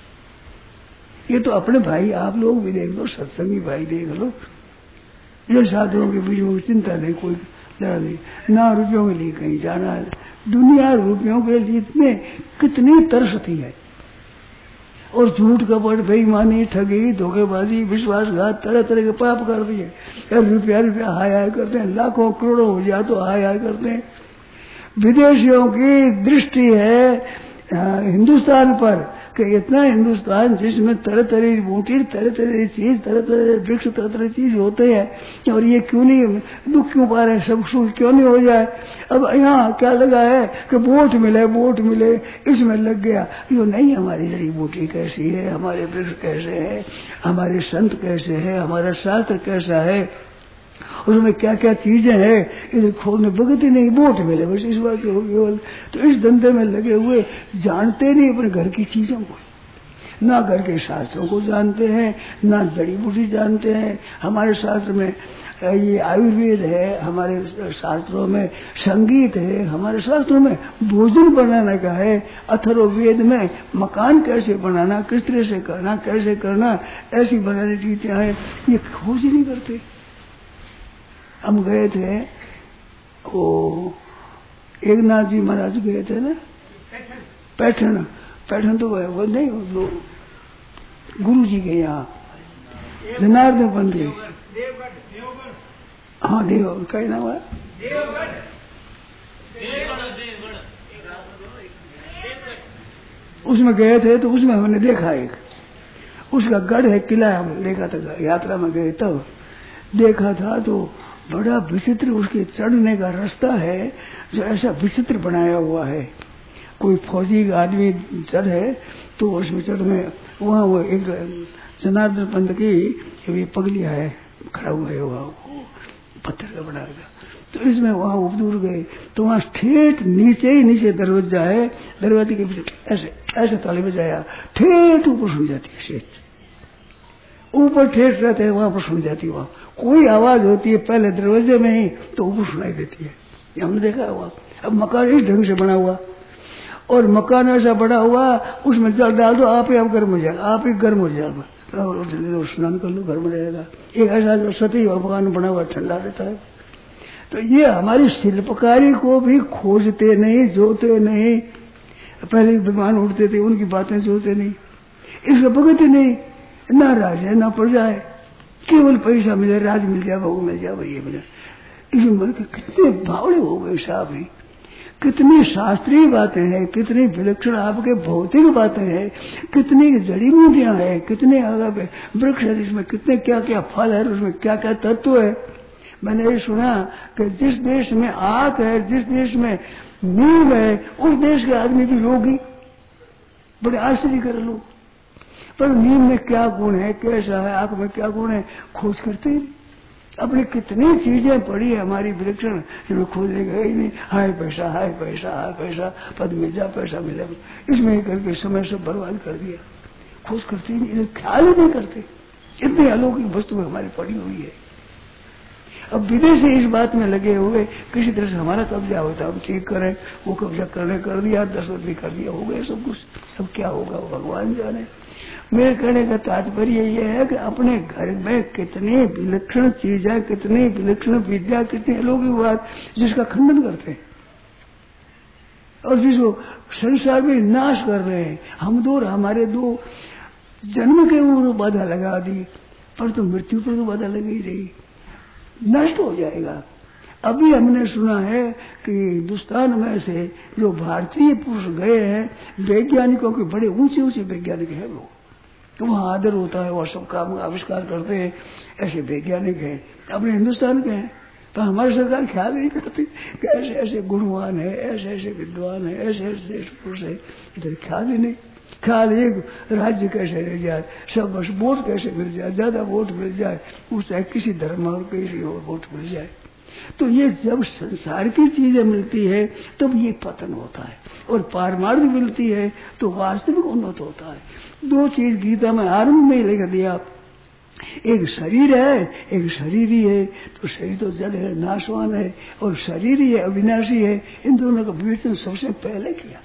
ये तो अपने भाई आप लोग भी देख लो, सत्संगी भाई देख लो, ये साधुओं के बीच में चिंता नहीं, कोई लड़ा नहीं, ना रुपयों के लिए कहीं जाना है। दुनिया रुपयों के लिए इतने कितनी तरसती है, और झूठ कपट बेईमानी ठगी धोखेबाजी विश्वासघात तरह तरह के पाप कर दिए। रुपया रुपया हाय हाय करते हैं, लाखों करोड़ों हो जाए तो हाय हाय करते हैं। विदेशियों की दृष्टि है हिंदुस्तान पर कि इतना हिंदुस्तान जिसमें तरह तरह की बूटी, तरह तरह की चीज, तरह तरह के वृक्ष, तरह तरह की चीज होते हैं, और ये क्यों नहीं दुख क्यों पा रहे, सब सुख क्यों नहीं हो जाए। अब यहाँ क्या लगा है कि वोट मिले वोट मिले, इसमें लग गया। यो नहीं, हमारी जड़ी बूटी कैसी है, हमारे वृक्ष कैसे है, हमारे संत कैसे है, हमारा शास्त्र कैसा है, उसमें क्या क्या चीजें हैं, इधर खोलने भगत ही नहीं, वोट मिले बस इस बात हो केवल। तो इस धंधे में लगे हुए जानते नहीं अपने घर की चीजों को, ना घर के शास्त्रों को जानते हैं, ना जड़ी बूटी जानते हैं। हमारे शास्त्र में ये आयुर्वेद है, हमारे शास्त्रों में संगीत है, हमारे शास्त्रों में भोजन बनाने का है, अथर्ववेद में मकान कैसे बनाना, किस तरह से करना, कैसे करना, ऐसी बनाने की क्या है, ये खोज नहीं करते। हम गए थे, वो एक नाथ जी महाराज गए थे ना पैठन, पैठन तो वो नहीं, वो गुरु जी के यहाँ जनार्दन पंथ के, हाँ देव का नाम है, उसमें गए थे। तो उसमें हमने देखा एक उसका गढ़ है, किला, हम देखा था यात्रा में गए तब देखा था। तो बड़ा विचित्र उसके चढ़ने का रास्ता है, जो ऐसा विचित्र बनाया हुआ है। कोई फौजी आदमी चढ़ है तो उसमें चढ़ में वहाँ वो एक जनार्दन पंथ की पगलिया है, खड़ा हुआ है वहाँ, पत्थर का बना हुआ। तो इसमें वहाँ उपदूर गए तो वहाँ ठेठ नीचे ही नीचे दरवाजा है, दरवाजे के पीछे ऐसे ऐसे ताले बजाया, ठेठ ऊपर सुन जाती है, शेठ ऊपर ठेठ रहते हैं वहां पर सुन जाती है। वहां कोई आवाज होती है पहले दरवाजे में ही तो ऊपर सुनाई देती है, ये हमने देखा हुआ। अब मकान इस ढंग से बना हुआ, और मकान ऐसा बड़ा हुआ, उसमें जल डाल दो आप ही आप गर्म हो जाएगा, आप ही गर्म हो जाएगा, तो स्नान कर लो गर्म रहेगा। एक ऐसा जो सती मकान बना हुआ ठंडा रहता है। तो ये हमारी शिल्पकारी को भी खोजते नहीं, जोते नहीं। पहले विमान उड़ते थे, उनकी बातें जोते नहीं, इसका भगत ही नहीं, ना राज है ना प्रजा है, केवल पैसा मिले, राज मिल जाए, बहू मिल जाए, भैया मिल जाए। इसमें मन के कितने भावड़े हो गए साहब ही, कितनी शास्त्रीय बातें हैं, कितनी विलक्षण आपके भौतिक बातें हैं, कितनी जड़ी बूटियां हैं, कितने अगर वृक्ष है जिसमें कितने क्या क्या फल है, उसमें क्या क्या तत्व है। मैंने ये सुना कि जिस देश में आग है, जिस देश में नीम है, उस देश के आदमी भी रोगी। बड़े आश्चर्य कर लोग, पर नीम में क्या गुण है, कैसा है, आग में क्या गुण है, खोज करते ही। अपनी कितनी चीजें पड़ी है हमारी विलक्षण, जो खोजने गए ही नहीं। हाय पैसा, हाय पैसा, हाय पैसा, पद मिल जा, पैसा मिले, इसमें करके समय सब बर्बाद कर दिया। खोज करते ही नहीं, ख्याल ही नहीं करते। इतनी अलौकिक वस्तु हमारी पड़ी हुई है। अब विदेशी इस बात में लगे हुए, किसी तरह से हमारा कब्जा होता, हम ठीक करें, वो कब्जा करने कर दिया, दस्तखत भी कर दिया, हो गए सब कुछ। अब क्या होगा वो भगवान जाने। मेरे कहने का तात्पर्य यह है कि अपने घर में कितनी विलक्षण चीज है, कितनी विलक्षण विद्या, कितनी अलौकिक बात जिसका खंडन करते हैं और जिसको संसार में नाश कर रहे हैं। हम दो हमारे दो जन्म के ऊपर बाधा लगा दी, पर तो मृत्यु पर तो बाधा लगी रही, नष्ट हो जाएगा। अभी हमने सुना है कि हिंदुस्तान में से जो भारतीय पुरुष गए हैं, वैज्ञानिकों के बड़े ऊंचे ऊंचे वैज्ञानिक हैं वो, तो वहाँ आदर होता है, वह सब काम आविष्कार करते हैं, ऐसे वैज्ञानिक हैं, अपने हिंदुस्तान के हैं। तो हमारी सरकार ख्याल नहीं करती कि ऐसे ऐसे गुणवान है, ऐसे ऐसे विद्वान है, ऐसे ऐसे देश पुरुष है, इधर ख्याल ही नहीं। ख्याल एक राज्य कैसे रह जाए, सब बस वोट कैसे मिल जाए, ज्यादा वोट मिल जाए, उससे किसी धर्म और किसी और वोट मिल जाए। तो ये जब संसार की चीजें मिलती है तब तो ये पतन होता है, और पारमार्थ मिलती है तो वास्तविक उन्नत होता है। दो चीज गीता में आरंभ में ही लिख दिया, एक शरीर है, एक शरीर ही है। तो शरीर तो जड़ है, नाशवान है, और शरीर ही है, अविनाशी है। इन दोनों का विवेचन सबसे पहले किया।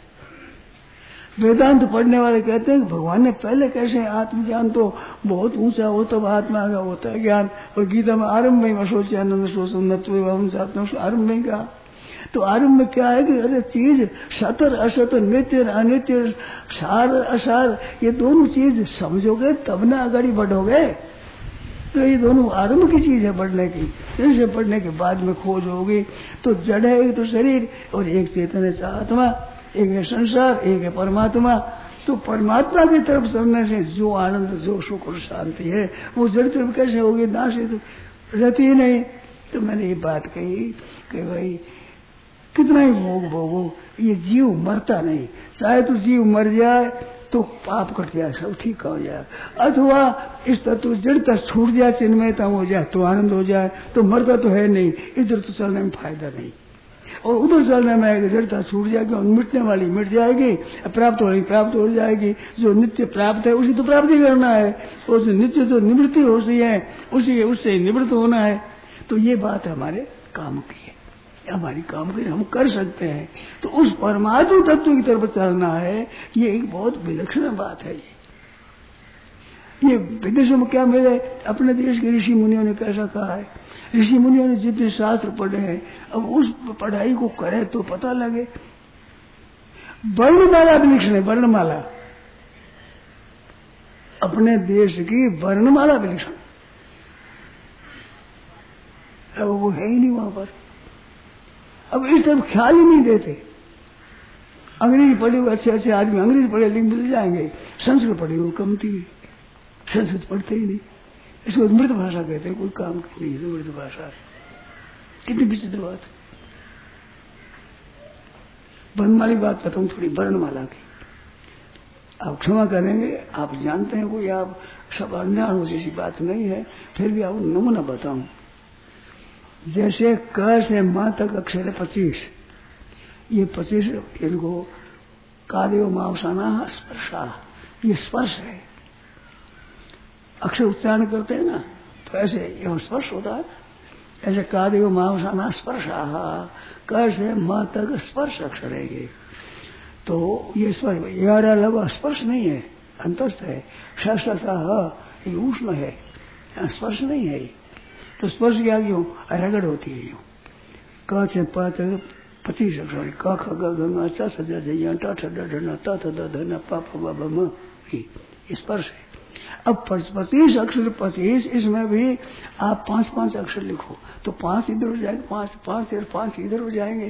वेदांत पढ़ने वाले कहते हैं कि भगवान ने पहले कैसे आत्मज्ञान तो बहुत ऊंचा हो, तब आत्मा का होता है ज्ञान। और गीता में आरंभ में अशोचानंद शोच आरंभ में कहा। तो आरंभ में क्या है कि अरे चीज सतर असतर, नित्य अनित्य, सार असार, ये दोनों चीज समझोगे तब ना आगे बढ़ोगे। तो ये दोनों आरंभ की चीज है बढ़ने की। इनसे बढ़ने के बाद में खोज होगी। तो जड़ है एक तो शरीर, और एक चेतन है आत्मा, एक है संसार, एक है परमात्मा। तो परमात्मा की तरफ चलने से जो आनंद, जो सुख और शांति है, वो जड़ तरफ कैसे होगी, ना से तो रहती ही नहीं। तो मैंने ये बात कही कि भाई कितना ही भोग भोगो, ये जीव मरता नहीं। चाहे तो जीव मर जाए तो पाप कट जाए, सब ठीक हो जाए, अथवा इस तत्व जड़ता छूट जाए, चिन्मयता हो जाए तो आनंद हो जाए। तो मरता तो है नहीं, इधर तो चलने में फायदा नहीं, और उधर चलने में जड़ता छूट जाएगी, और मिटने वाली मिट जाएगी, प्राप्त वाली प्राप्त हो जाएगी। जो नित्य प्राप्त है उसी तो प्राप्ति करना है, और जो नित्य तो निवृत्ति होती है उसी उससे निवृत्त होना है। तो ये बात हमारे काम की है, हमारी काम की हम कर सकते हैं। तो उस परमात्मा तत्व की तरफ चलना है, ये एक बहुत विलक्षण बात है। ये विदेशों में क्या मिले, अपने देश के ऋषि मुनियों ने कैसा कहा है, ऋषि मुनियों ने जितने शास्त्र पढ़े हैं, अब उस पढ़ाई को करे तो पता लगे। वर्णमाला विलक्षण है, वर्णमाला अपने देश की वर्णमाला विलक्षण, अब वो है ही नहीं वहां पर। अब इस तरफ ख्याल ही नहीं देते। अंग्रेजी पढ़े हुए अच्छे अच्छे आदमी अंग्रेजी पढ़े लिख मिल जाएंगे, संस्कृत पढ़े हुए कमती, संस्कृत पढ़ते ही नहीं। इसको मृत भाषा कहते हैं, कोई काम की नहीं है मृत भाषा। कितनी विचित्र बात। वर्णमाला की बात बताऊं थोड़ी, वर्णमाला की आप क्षमा करेंगे, आप जानते हैं कोई आप सब अनजान हो जैसी बात नहीं है, फिर भी आपको नमूना बताऊं। जैसे क से मां तक अक्षर है पच्चीस, ये पच्चीस इनको कादेव मावसाना स्पर्शा, ये स्पर्श है। अक्षर उच्चारण करते हैं ना, तो ऐसे यह स्पर्श होता है। ऐसे कादेव मावसाना स्पर्शा, क से मां तक स्पर्श अक्षर है ये। तो ये स्पर्श यारा लवा स्पर्श नहीं है, अंतस्थ है। श ये ऊष्म है, स्पर्श नहीं है। तो स्पर्श क्या क्यों रगड़ होती है यूं। क से प तक पच्चीस अक्षर, क ख ग घ ङ च छ ज झ ट ठ ड ढ न त थ द ध न प फ ब भ म, ये स्पर्श है। अब पच्चीस अक्षर पच्चीस, इसमें भी आप पांच पांच अक्षर लिखो तो पांच इधर हो जाएंगे, पांच पांच इधर पांच इधर हो जाएंगे।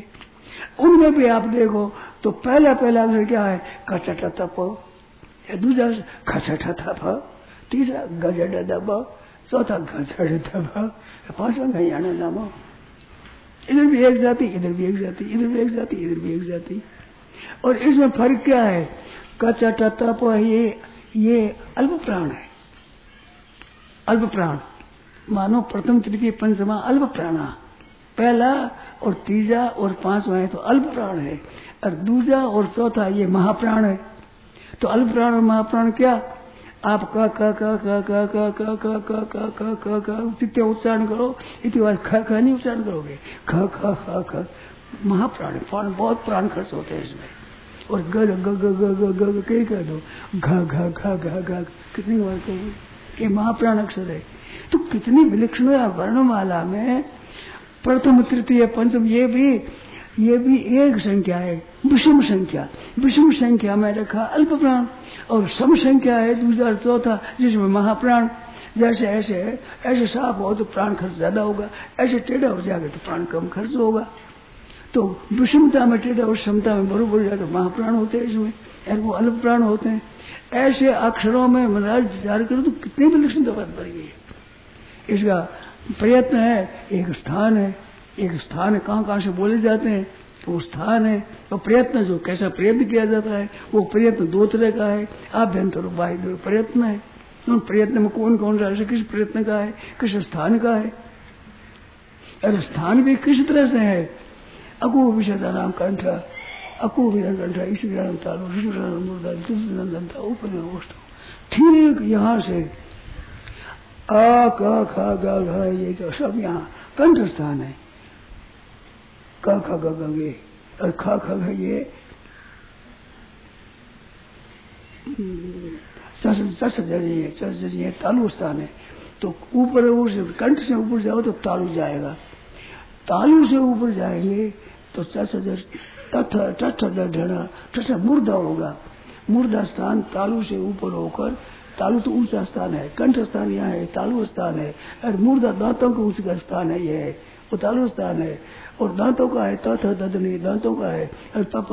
उनमें भी आप देखो तो पहला पहला अक्षर क्या है, कचट तप, दूसरा खचट थप, तीसरा गजड दब, चौथा घचड़ दब, पांचवा घयाना नाम। इधर भी एक जाति, इधर भी एक जाति, इधर भी एक जाति, इधर भी एक जाति। और इसमें फर्क क्या है, कचट तप ये ये अल्प प्राण है, अल्प प्राण। मानो प्रथम तृतीय पंचमा अल्प प्राणा, पहला और तीजा और पांचवा है तो अल्प प्राण है, और दूसरा और चौथा ये महाप्राण है। तो अल्प प्राण और महाप्राण क्या, आप का का का का का का का का का का का का का जितने उच्चारण करो इतनी बार ख ख नहीं उच्चारण करोगे, ख ख ख ख महाप्राण, प्राण बहुत प्राण खर्च होते हैं इसमें। और ग ग ग ग ग ग कहीं कह दो, घ घ घ घ घ कितनी बार कहोगे, ये महाप्राण अक्षर है। तो कितनी विलक्षण वर्णमाला में प्रथम तृतीय पंचम ये भी ये भी एक संख्या है, विषम संख्या। विषम संख्या में रखा अल्प प्राण और सम संख्या है दूसरा चौथा जिसमें महाप्राण। जैसे ऐसे ऐसे साफ हो तो प्राण खर्च ज्यादा होगा, ऐसे टेढ़ा हो जाएगा तो प्राण कम खर्च होगा। तो विषमता में टेढ़ा और क्षमता में बरोबर जाए तो महाप्राण होते हैं, इसमें यार वो अल्प प्राण होते हैं। ऐसे अक्षरों में महाराज विचार करो तो कितनी विलक्षणता बात बढ़ गई है। इसका प्रयत्न है, एक स्थान है, एक स्थान है, कहाँ कहाँ से बोले जाते हैं वो स्थान है। और प्रयत्न जो कैसा प्रयत्न किया जाता है वो प्रयत्न दो तरह का है, आभ्यंतर और बाह्य प्रयत्न है। उन प्रयत्न में कौन कौन सा, किस प्रयत्न का है, किस स्थान का है, और स्थान भी किस तरह से है। अकू विषयता नाम कंठ, अकू विधन कंठ, इसी मुर्दा ऊपर ठीक यहाँ से आ क ख ग घ ये जो सब यहाँ कंठ स्थान है, क ख ग घ ये और ख ख घ ये चस जरिए चस जरिए तालु स्थान है। तो ऊपर कंठ से ऊपर जाओ तो तालु जाएगा, तालु से ऊपर जाएंगे तो चस तथ टठ ढना टठ मुर्दा होगा। मुर्दा स्थान तालु से ऊपर होकर, तालु तो ऊंचा स्थान है, कंठ स्थान यहाँ है, तालु स्थान है, और मुर्दा दांतों का ऊंचा स्थान है, ये है वो तालु स्थान है। और दांतों का है तथ ददनी दांतों का है, और पप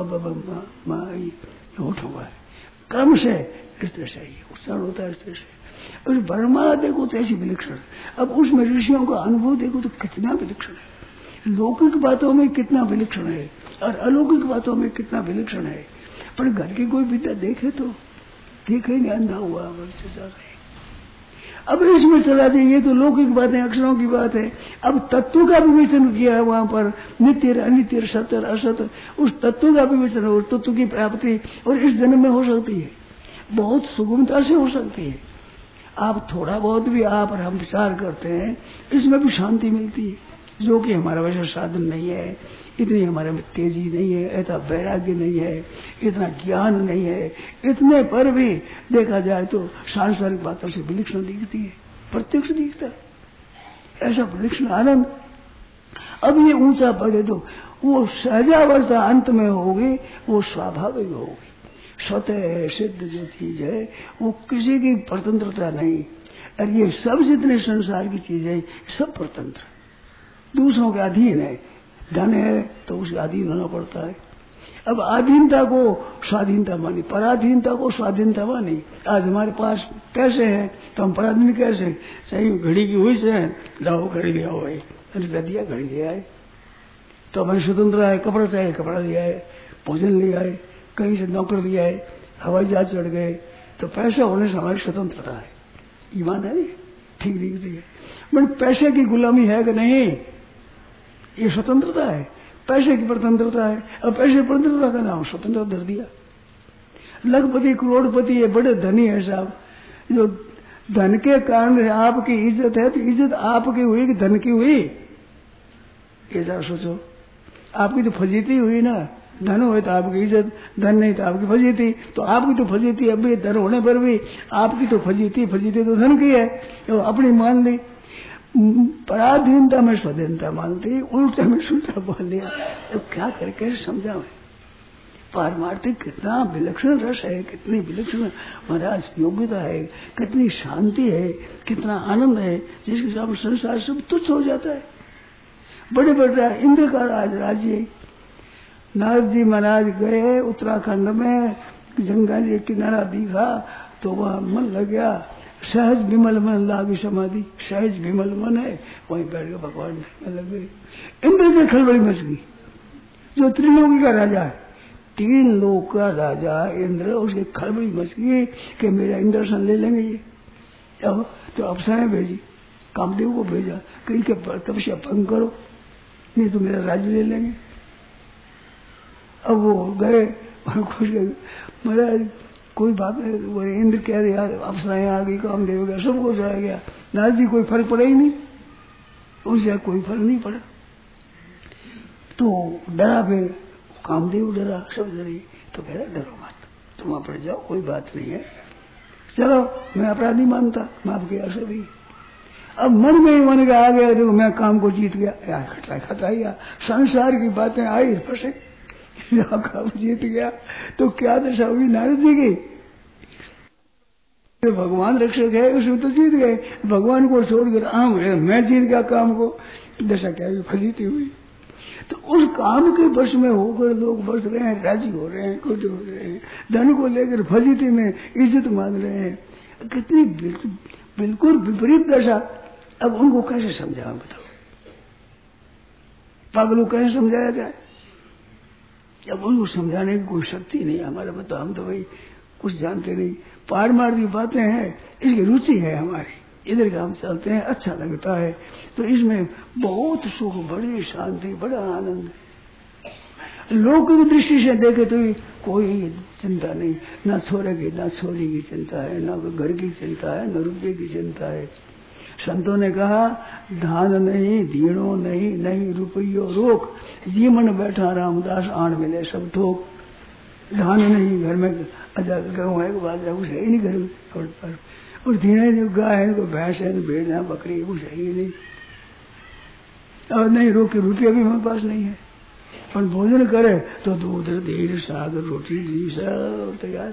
होठों का है। क्रम से इस तरह से उच्चारण होता है, इस तरह से। और वर्णमाला देखो तो ऐसी विलक्षण। अब उसमें ऋषियों का अनुभव देखो तो कितना विलक्षण है, लौकिक बातों में कितना विलक्षण है और अलौकिक बातों में कितना विलक्षण है। पर घर की कोई विद्या देखे तो देखे नहीं, अंधा हुआ से जा रहे। अब इसमें चला जाए, ये तो लौकिक बातें अक्षरों की बात है। अब तत्व का विवेचन किया है वहां पर, नित्य अनित्य सत्य असत, उस तत्व का विवेचन और तत्व की प्राप्ति और इस जन्म में हो सकती है, बहुत सुगमता से हो सकती है। आप थोड़ा बहुत भी आप और हम विचार करते हैं इसमें भी शांति मिलती है, जो कि हमारा वैसा साधन नहीं है, इतनी हमारे में तेजी नहीं है, इतना वैराग्य नहीं है, इतना ज्ञान नहीं है। इतने पर भी देखा जाए तो सांसारिक बातों से विलक्षण दिखती है, प्रत्यक्ष दिखता है ऐसा विलक्षण आनंद। अब ये ऊंचा पड़े तो वो सहजावस्था अंत में होगी, वो स्वाभाविक होगी, स्वतः सिद्ध जो चीज है वो किसी की स्वतंत्रता नहीं। और ये सब जितने संसार की चीज है सब स्वतंत्र, दूसरों के अधीन है। धन है तो उसके अधीन होना पड़ता है। अब अधीनता को स्वाधीनता मानी, पराधीनता को स्वाधीनता मानी। आज हमारे पास पैसे हैं तो हम पराधीन कैसे, सही घड़ी की हुई से लाओ घड़ी लिया हो दिया, घड़ी लिया है तो हमारी स्वतंत्रता है। कपड़ा चाहिए कपड़ा लिया है, भोजन लिया है, कहीं से नौकर लिया है, हवाई जहाज चढ़ गए, तो पैसा होने से हमारी स्वतंत्रता है। ईमान है ठीक दिखती है, बट पैसे की गुलामी है कि नहीं, ये स्वतंत्रता है, पैसे की स्वतंत्रता है। अब पैसे स्वतंत्रता का नाम स्वतंत्रता धर दिया। लखपति करोड़पति ये बड़े धनी है साहब, जो धन के कारण आपकी इज्जत है तो इज्जत आपकी हुई कि धन की हुई, ये जरा सोचो। आपकी तो फजीती हुई ना, धन हुए तो आपकी इज्जत, धन नहीं तो आपकी फजीती। तो आपकी तो फजीती अब भी धन होने पर भी आपकी तो फजीती, फजीती तो धन की है, तो अपनी मान ली। पराधीनता में स्वाधीनता मानती, उल्टा में सुलटा मान लिया। तो क्या करे, कैसे समझावे। पारमार्थिक कितना विलक्षण रस है, कितनी विलक्षण महाराज योग्यता है, कितनी शांति है, कितना आनंद है, जिसके साथ संसार सब तुच्छ हो जाता है। बड़े बड़े इंद्र का राज राज्य नारद जी महाराज गए उत्तराखंड में, गंगा जी किनारा दिखा तो वह मन लग गया, सहज विमल मन लागी समाधि, सहज विमल मन है, वहीं बैठ के भगवान में लग गए। इंद्र से खलबली मच गई, जो त्रिलोकी का राजा है, तीन लोक का राजा इंद्र, उसके खलबली मच गई कि मेरा इंद्रसन ले लेंगे ये। अब तो अप्सराएं भेजी, कामदेव को भेजा, कहीं के तपस्या भंग करो नहीं तो मेरा राज्य ले लेंगे। अब वो गए खुश गए, महाराज कोई बात नहीं, वो इंद्र कह रहे यार अप्सराएं आ गई, कामदेव गया, सब कुछ आ गया, नारद जी कोई फर्क पड़ा ही नहीं, उनसे कोई फर्क नहीं पड़ा। तो डरा, फिर कामदेव डरा, सब डरे, तो कह रहा डरो मत, तुम अपने जाओ, कोई बात नहीं है, चलो मैं अपराधी मानता, माफ किया सभी। अब मन में ही मन का आ गया, देखो मैं काम को जीत गया, यार खटा खटाइया संसार की बातें आई फंसे, काम जीत गया तो क्या दशा हुई नारद जी की। भगवान रक्षक है, उसमें तो जीत गए, भगवान को छोड़कर आम मैं जीत गया काम को, दशा क्या हुई, फजीती हुई। तो उस काम के वश में होकर लोग बस रहे हैं, राजी हो रहे हैं, खुश हो रहे हैं, धन को लेकर फजीती में इज्जत मान रहे हैं, कितनी बिल्कुल विपरीत दशा। अब उनको कैसे समझाओ बताओ, पागलों कैसे समझाया जाए। अब उनको समझाने की कोई शक्ति नहीं हमारे में, तो हम तो भाई कुछ जानते नहीं, पार मार की बातें हैं, इसकी रुचि है हमारी, इधर का हम चलते हैं, अच्छा लगता है, तो इसमें बहुत सुख, बड़ी शांति, बड़ा आनंद। लोक की दृष्टि से देखे तो कोई चिंता नहीं, ना छोरे की ना छोरी की चिंता है, ना घर की चिंता है, न रुपये की चिंता है। संतों ने कहा धान नहीं, दीणो नहीं, नहीं रुपयो रोक, जीवन बैठा रामदास आन मिले सब थोक। धान नहीं घर में, गेहूं है बाजरा कुछ है ही नहीं घर में, और, और दीने जो गाय है, कोई भैंस है, भेड़ है, बकरी कुछ है ही नहीं, और नहीं रोके रुपया भी हमारे पास नहीं है, पर भोजन करे तो दूध दही साग रोटी घी सब तैयार।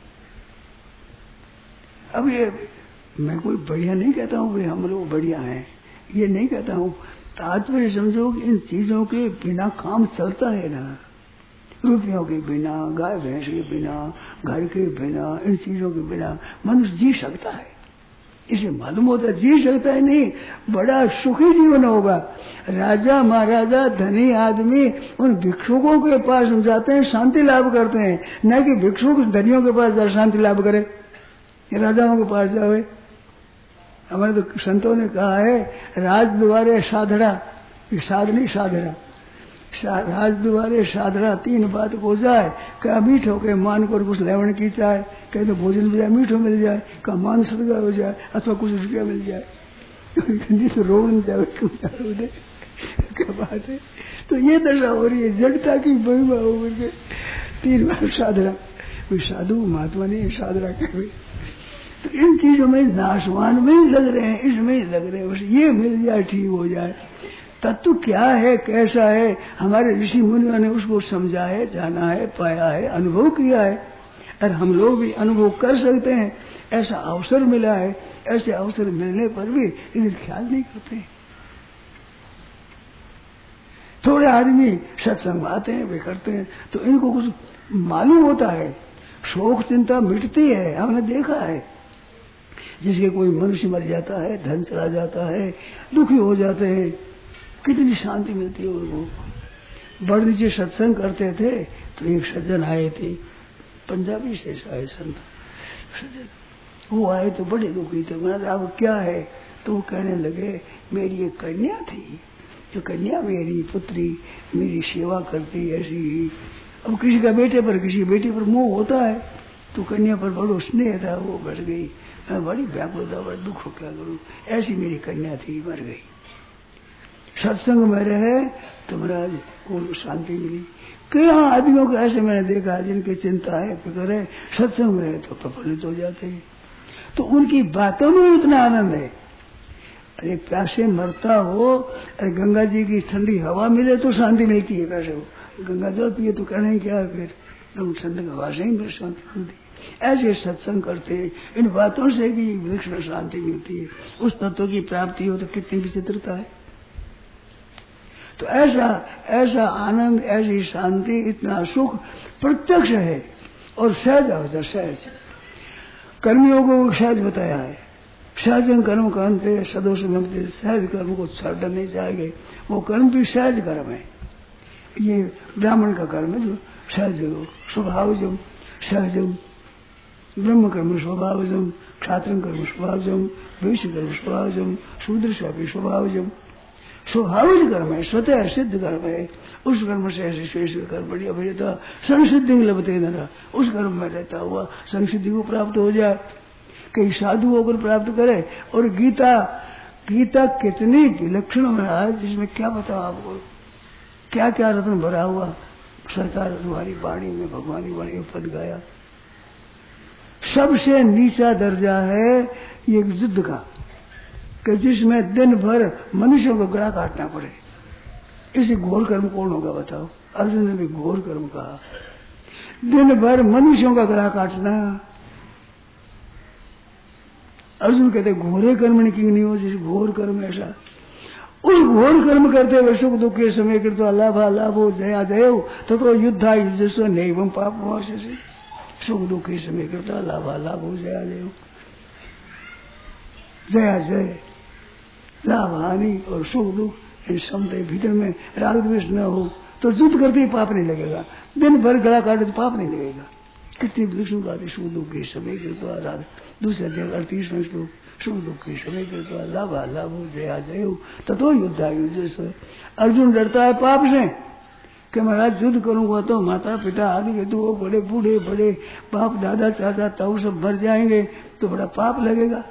अब ये मैं कोई बढ़िया नहीं कहता हूँ भाई हम लोग बढ़िया हैं, ये नहीं कहता हूँ, तात्पर्य समझो कि इन चीजों के बिना काम चलता है ना, रुपयों के बिना, गाय भैंस के बिना, घर के बिना, इन चीजों के बिना मनुष्य जी सकता है, इसे मालूम होता है जी सकता है नहीं, बड़ा सुखी जीवन होगा। राजा महाराजा धनी आदमी उन भिक्षुकों के पास जाते हैं, शांति लाभ करते हैं, न कि भिक्षुक धनियों के पास जा शांति लाभ करे, राजाओं के पास जावे। हमारे तो संतों ने कहा है राज द्वारे साधड़ा, साध नहीं साधड़ा, राज द्वारे साधड़ा तीन बात हो जाए, क्या मीठो के मान को कुछ लेवन की चाहे, कहे तो भोजन मिल जाए, मीठो मिल जाए, का मान सदगा हो जाए, अथवा कुछ रुपया मिल जाए, तो रोग नहीं जाए, क्या बात है। तो ये दशा हो रही है, जड़ता की महिमा हो गई, तीन बार साधड़ा, कोई साधु महात्मा नहीं साधड़ा कहे। तो इन चीजों में नाशवान में ही लग रहे हैं, इसमें ही लग रहे हैं, बस ये मिल जाए ठीक हो जाए। तत्व क्या है, कैसा है, हमारे ऋषि मुनियों ने उसको समझा है, जाना है, पाया है, अनुभव किया है, और हम लोग भी अनुभव कर सकते हैं। ऐसा अवसर मिला है, ऐसे अवसर मिलने पर भी इन्हें ख्याल नहीं करते। थोड़े आदमी सत्संग आते हैं, वे करते हैं, तो इनको कुछ मालूम होता है, शोक चिंता मिटती है, हमने देखा है। जिसके कोई मनुष्य मर जाता है, धन चला जाता है, दुखी हो जाते हैं, कितनी शांति मिलती है उनको। बड़ नीचे सत्संग करते थे तो एक सज्जन आए थे, पंजाबी से आए संत सज्जन, वो आए तो बड़े दुखी थे। मैंने अब क्या है, तो वो कहने लगे मेरी एक कन्या थी, जो कन्या मेरी पुत्री मेरी सेवा करती ऐसी। अब किसी का बेटे पर किसी बेटी पर मोह होता है, तो कन्या पर बड़ो स्नेह था, वो बढ़ गई, मैं बड़ी व्याकुलता बड़ा दुख हो, क्या करूं, ऐसी मेरी कन्या थी, मर गई। सत्संग में रहे तो महाराज को शांति मिली। कई आदमियों को ऐसे मैंने देखा जिनकी चिंता है, फिक्र है, सत्संग में रहे तो प्रफुल्लित हो जाते हैं, तो उनकी बातों में इतना आनंद है। अरे प्यासे मरता हो, अरे गंगा जी की ठंडी हवा मिले तो शांति मिलती है, प्यासे हो गंगा जल पिए तो कहना ही क्या, फिर ठंडी हवा से ही मेरी शांति मिलती है। ऐसे सत्संग करते हैं, इन बातों से भी वृक्ष में शांति मिलती है। उस तत्व की प्राप्ति हो तो कितनी विचित्रता है। तो ऐसा ऐसा आनंद, ऐसी शांति, इतना सुख प्रत्यक्ष है और सहज होता, सहज। कर्मियों को सहज बताया है, सहज कर्म करते सदोष नमते, सहज कर्म को छाड़ना नहीं चाहेंगे, वो कर्म भी सहज कर्म है। ये ब्राह्मण का कर्म है जो सहज स्वभावजम, सहजम, ब्रह्म कर्म स्वभावजम, क्षात्र कर्म स्वभावजम, वैश्य कर्म स्वभावजम, शूद्र स्वापी स्वभावजम। स्वभाविक कर्म है, स्वतः सिद्ध कर्म है। उस कर्म से ऐसे शेष कर्म बढ़िया बढ़िया संसिद्धि लभते न, उस कर्म में रहता हुआ संसिद्धि को प्राप्त हो जाए। कई साधु होकर प्राप्त करे। और गीता गीता कितनी विलक्षण है, जिसमें क्या बताओ आपको, क्या क्या रत्न भरा हुआ। सरकार तुम्हारी वाणी में, भगवान की वाणी में पद गाया। सबसे नीचा दर्जा है ये युद्ध का, कि जिसमें दिन भर मनुष्यों को गला काटना पड़े। इसे घोर कर्म कौन होगा बताओ। अर्जुन ने भी घोर कर्म कहा, दिन भर मनुष्यों का गला काटना। अर्जुन कहते घोरे कर्म ने क्यों नहीं हो, जैसे घोर कर्म ऐसा। उस घोर कर्म करते हुए सुख दुख के समय कृतो लाभा लाभो जया जयो ततो युद्धा युजस्व नैवं पाप से। सुख दुख के समय कृतो लाभा लाभो जया जयो, जया जय, लाभ हानि और सुख दुख इन समते भीतर में राग द्वेष न हो तो युद्ध करते ही पाप नहीं लगेगा। दिन भर गला काटे तो पाप नहीं लगेगा। कितनी विलक्षण बात है। सुख दुख के समय कृतो राग, दूसरे अध्याय अड़तीसवें श्लोक, सुख दुख के समय कृतो लाभ लाभ जया जयो ततो युद्धा युजस्व। अर्जुन डरता है पाप से कि महाराज युद्ध करूंगा तो माता पिता आदि के दो बड़े बूढ़े बड़े बाप दादा चाचा ताऊ सब मर जाएंगे तो बड़ा पाप लगेगा।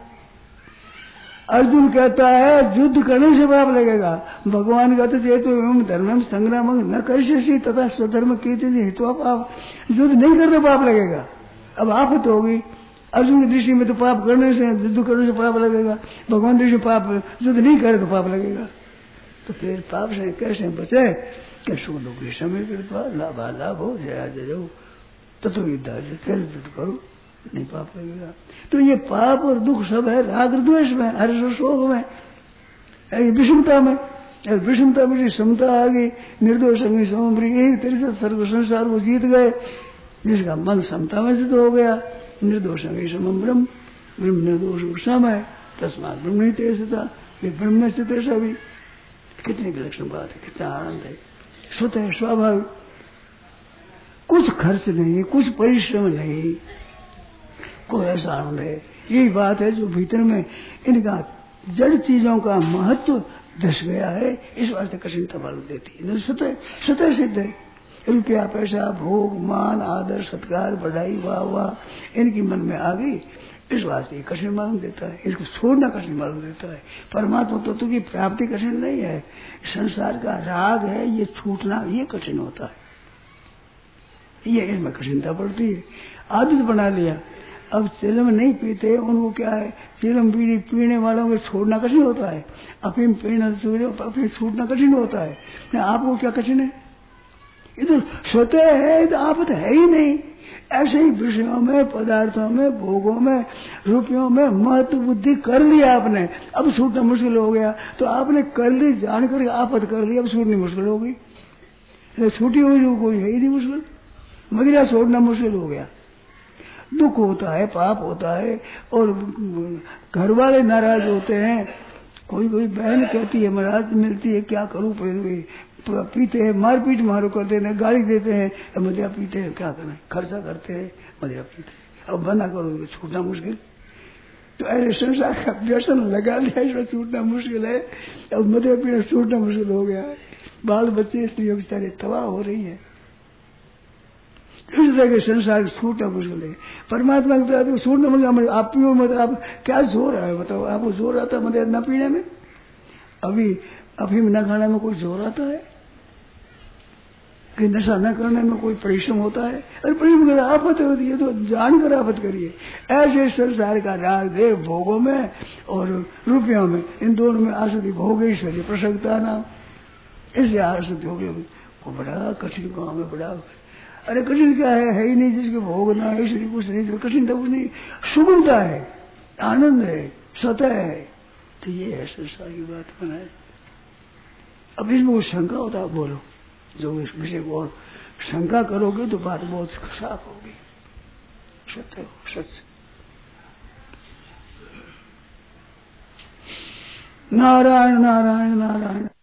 अर्जुन कहता है युद्ध करने से पाप लगेगा। भगवान कहते चेतो एवं धर्म संग्राम न कैसे तथा स्वधर्म कीर्ति हितवा पाप, युद्ध नहीं करने पाप लगेगा। अब आफत होगी। अर्जुन की दृष्टि में तो पाप करने से, युद्ध करने से पाप लगेगा। भगवान दृष्टि में पाप, युद्ध नहीं करे तो पाप लगेगा। तो फिर पाप से कैसे बचे कि सुख दुख के समय कृपा लाभा लाभ हो जया जयो ततो युद्ध, फिर युद्ध करो नहीं पाप लगेगा। तो ये पाप और दुख सब है राग द्वेष में, हर्ष शोक में, विषमता में। विषमता में समता आ गई, निर्दोष यही तरह से सर्व संसार को जीत गए, जिसका मन समता में सिद्ध हो गया। निर्दोष समम ब्रह्म, ब्रह्म निर्दोष सम है, तस्मात ब्रह्म नहीं तेजता, ये ब्रह्म में स्थित है सभी। कितनी विलक्षण बात है, कितना आनंद है, स्वतः स्वाभाविक, कुछ खर्च नहीं, कुछ परिश्रम नहीं, कोई ऐसा आनंद है। यही बात है जो भीतर में इनका जड़ चीजों का महत्व धस गया है, इस वास्ते कठिनता मालूम देती है। स्वतः स्वतः सिद्ध है। रुपया पैसा भोग मान आदर सत्कार बढ़ाई वाह वाह इनकी मन में आ गई, इस वास्ते कठिन मालूम देता है। इसको छोड़ना कठिन मालूम देता है। परमात्मा तत्व की प्राप्ति कठिन नहीं है, संसार का राग है ये छूटना, ये कठिन होता है। ये इसमें कठिनता पड़ती है। आदत बना लिया, अब चिलम नहीं पीते उनको क्या है, चिलम बीड़ी पीने वालों को छोड़ना कठिन होता है। अफीम पीना अफीम छूटना कठिन होता है। आपको क्या कठिन है, ये तो स्वतः है, तो आफत है ही नहीं। ऐसे ही विषयों में, पदार्थों में, भोगों में, रुपयों में महत्व बुद्धि कर लिया आपने, अब छूटना मुश्किल हो गया। तो आपने कर ली जानकर आफत कर ली, अब छूटनी मुश्किल हो गई। छूटी हुई जो कोई है ही नहीं मुश्किल, मदिरा छोड़ना मुश्किल हो गया। दुख होता है, पाप होता है, और घर वाले नाराज होते हैं। कोई कोई बहन कहती है महाराज मिलती है क्या करूं, पीते हैं, मारपीट मारो करते हैं, गाली देते हैं, मदिरा पीते हैं, क्या करें, खर्चा करते हैं, मदिरा पीते हैं। अब बना करो छूटना मुश्किल। तो ऐसे संसार का व्यसन लगा लिया, इसमें छूटना मुश्किल है। अब मदिरा पीना छूटना मुश्किल हो गया है। बाल बच्चे स्त्रियों बेचारे तबाह हो रही है। इस तरह के संसार छूटना मुश्किल है। परमात्मा के प्रति छूटना मुश्किल। आप पियो मत, आप क्या जोर है बताओ, आपको जोर आता है मदिरा न पीने में? अभी अफीम न खाने में कोई जोर आता है कि नशा न करने में कोई परिश्रम होता है? अरे परिश्रम कर आफत होती है तो जानकर आफत करिए। ऐसे संसार का राग देव भोगों में और रुपयों में, इन दोनों में आसक्ति भोगेश्वरी प्रसक्ता नाम, इससे आसक्ति हो गई। वो बड़ा कठिन काम है, बड़ा। अरे कठिन क्या है, है ही नहीं जिसके भोग ना है, इसलिए कुछ नहीं, कठिन तो कुछ नहीं, सुगमता है, आनंद है, स्वतः है। तो ये है संसार की बात बनाए। अब इसमें कुछ शंका होता है, बोलो जो इस विषय को और शंका करोगे तो बात बहुत खराब होगी। सत्य हो, सत्य। नारायण नारायण नारायण।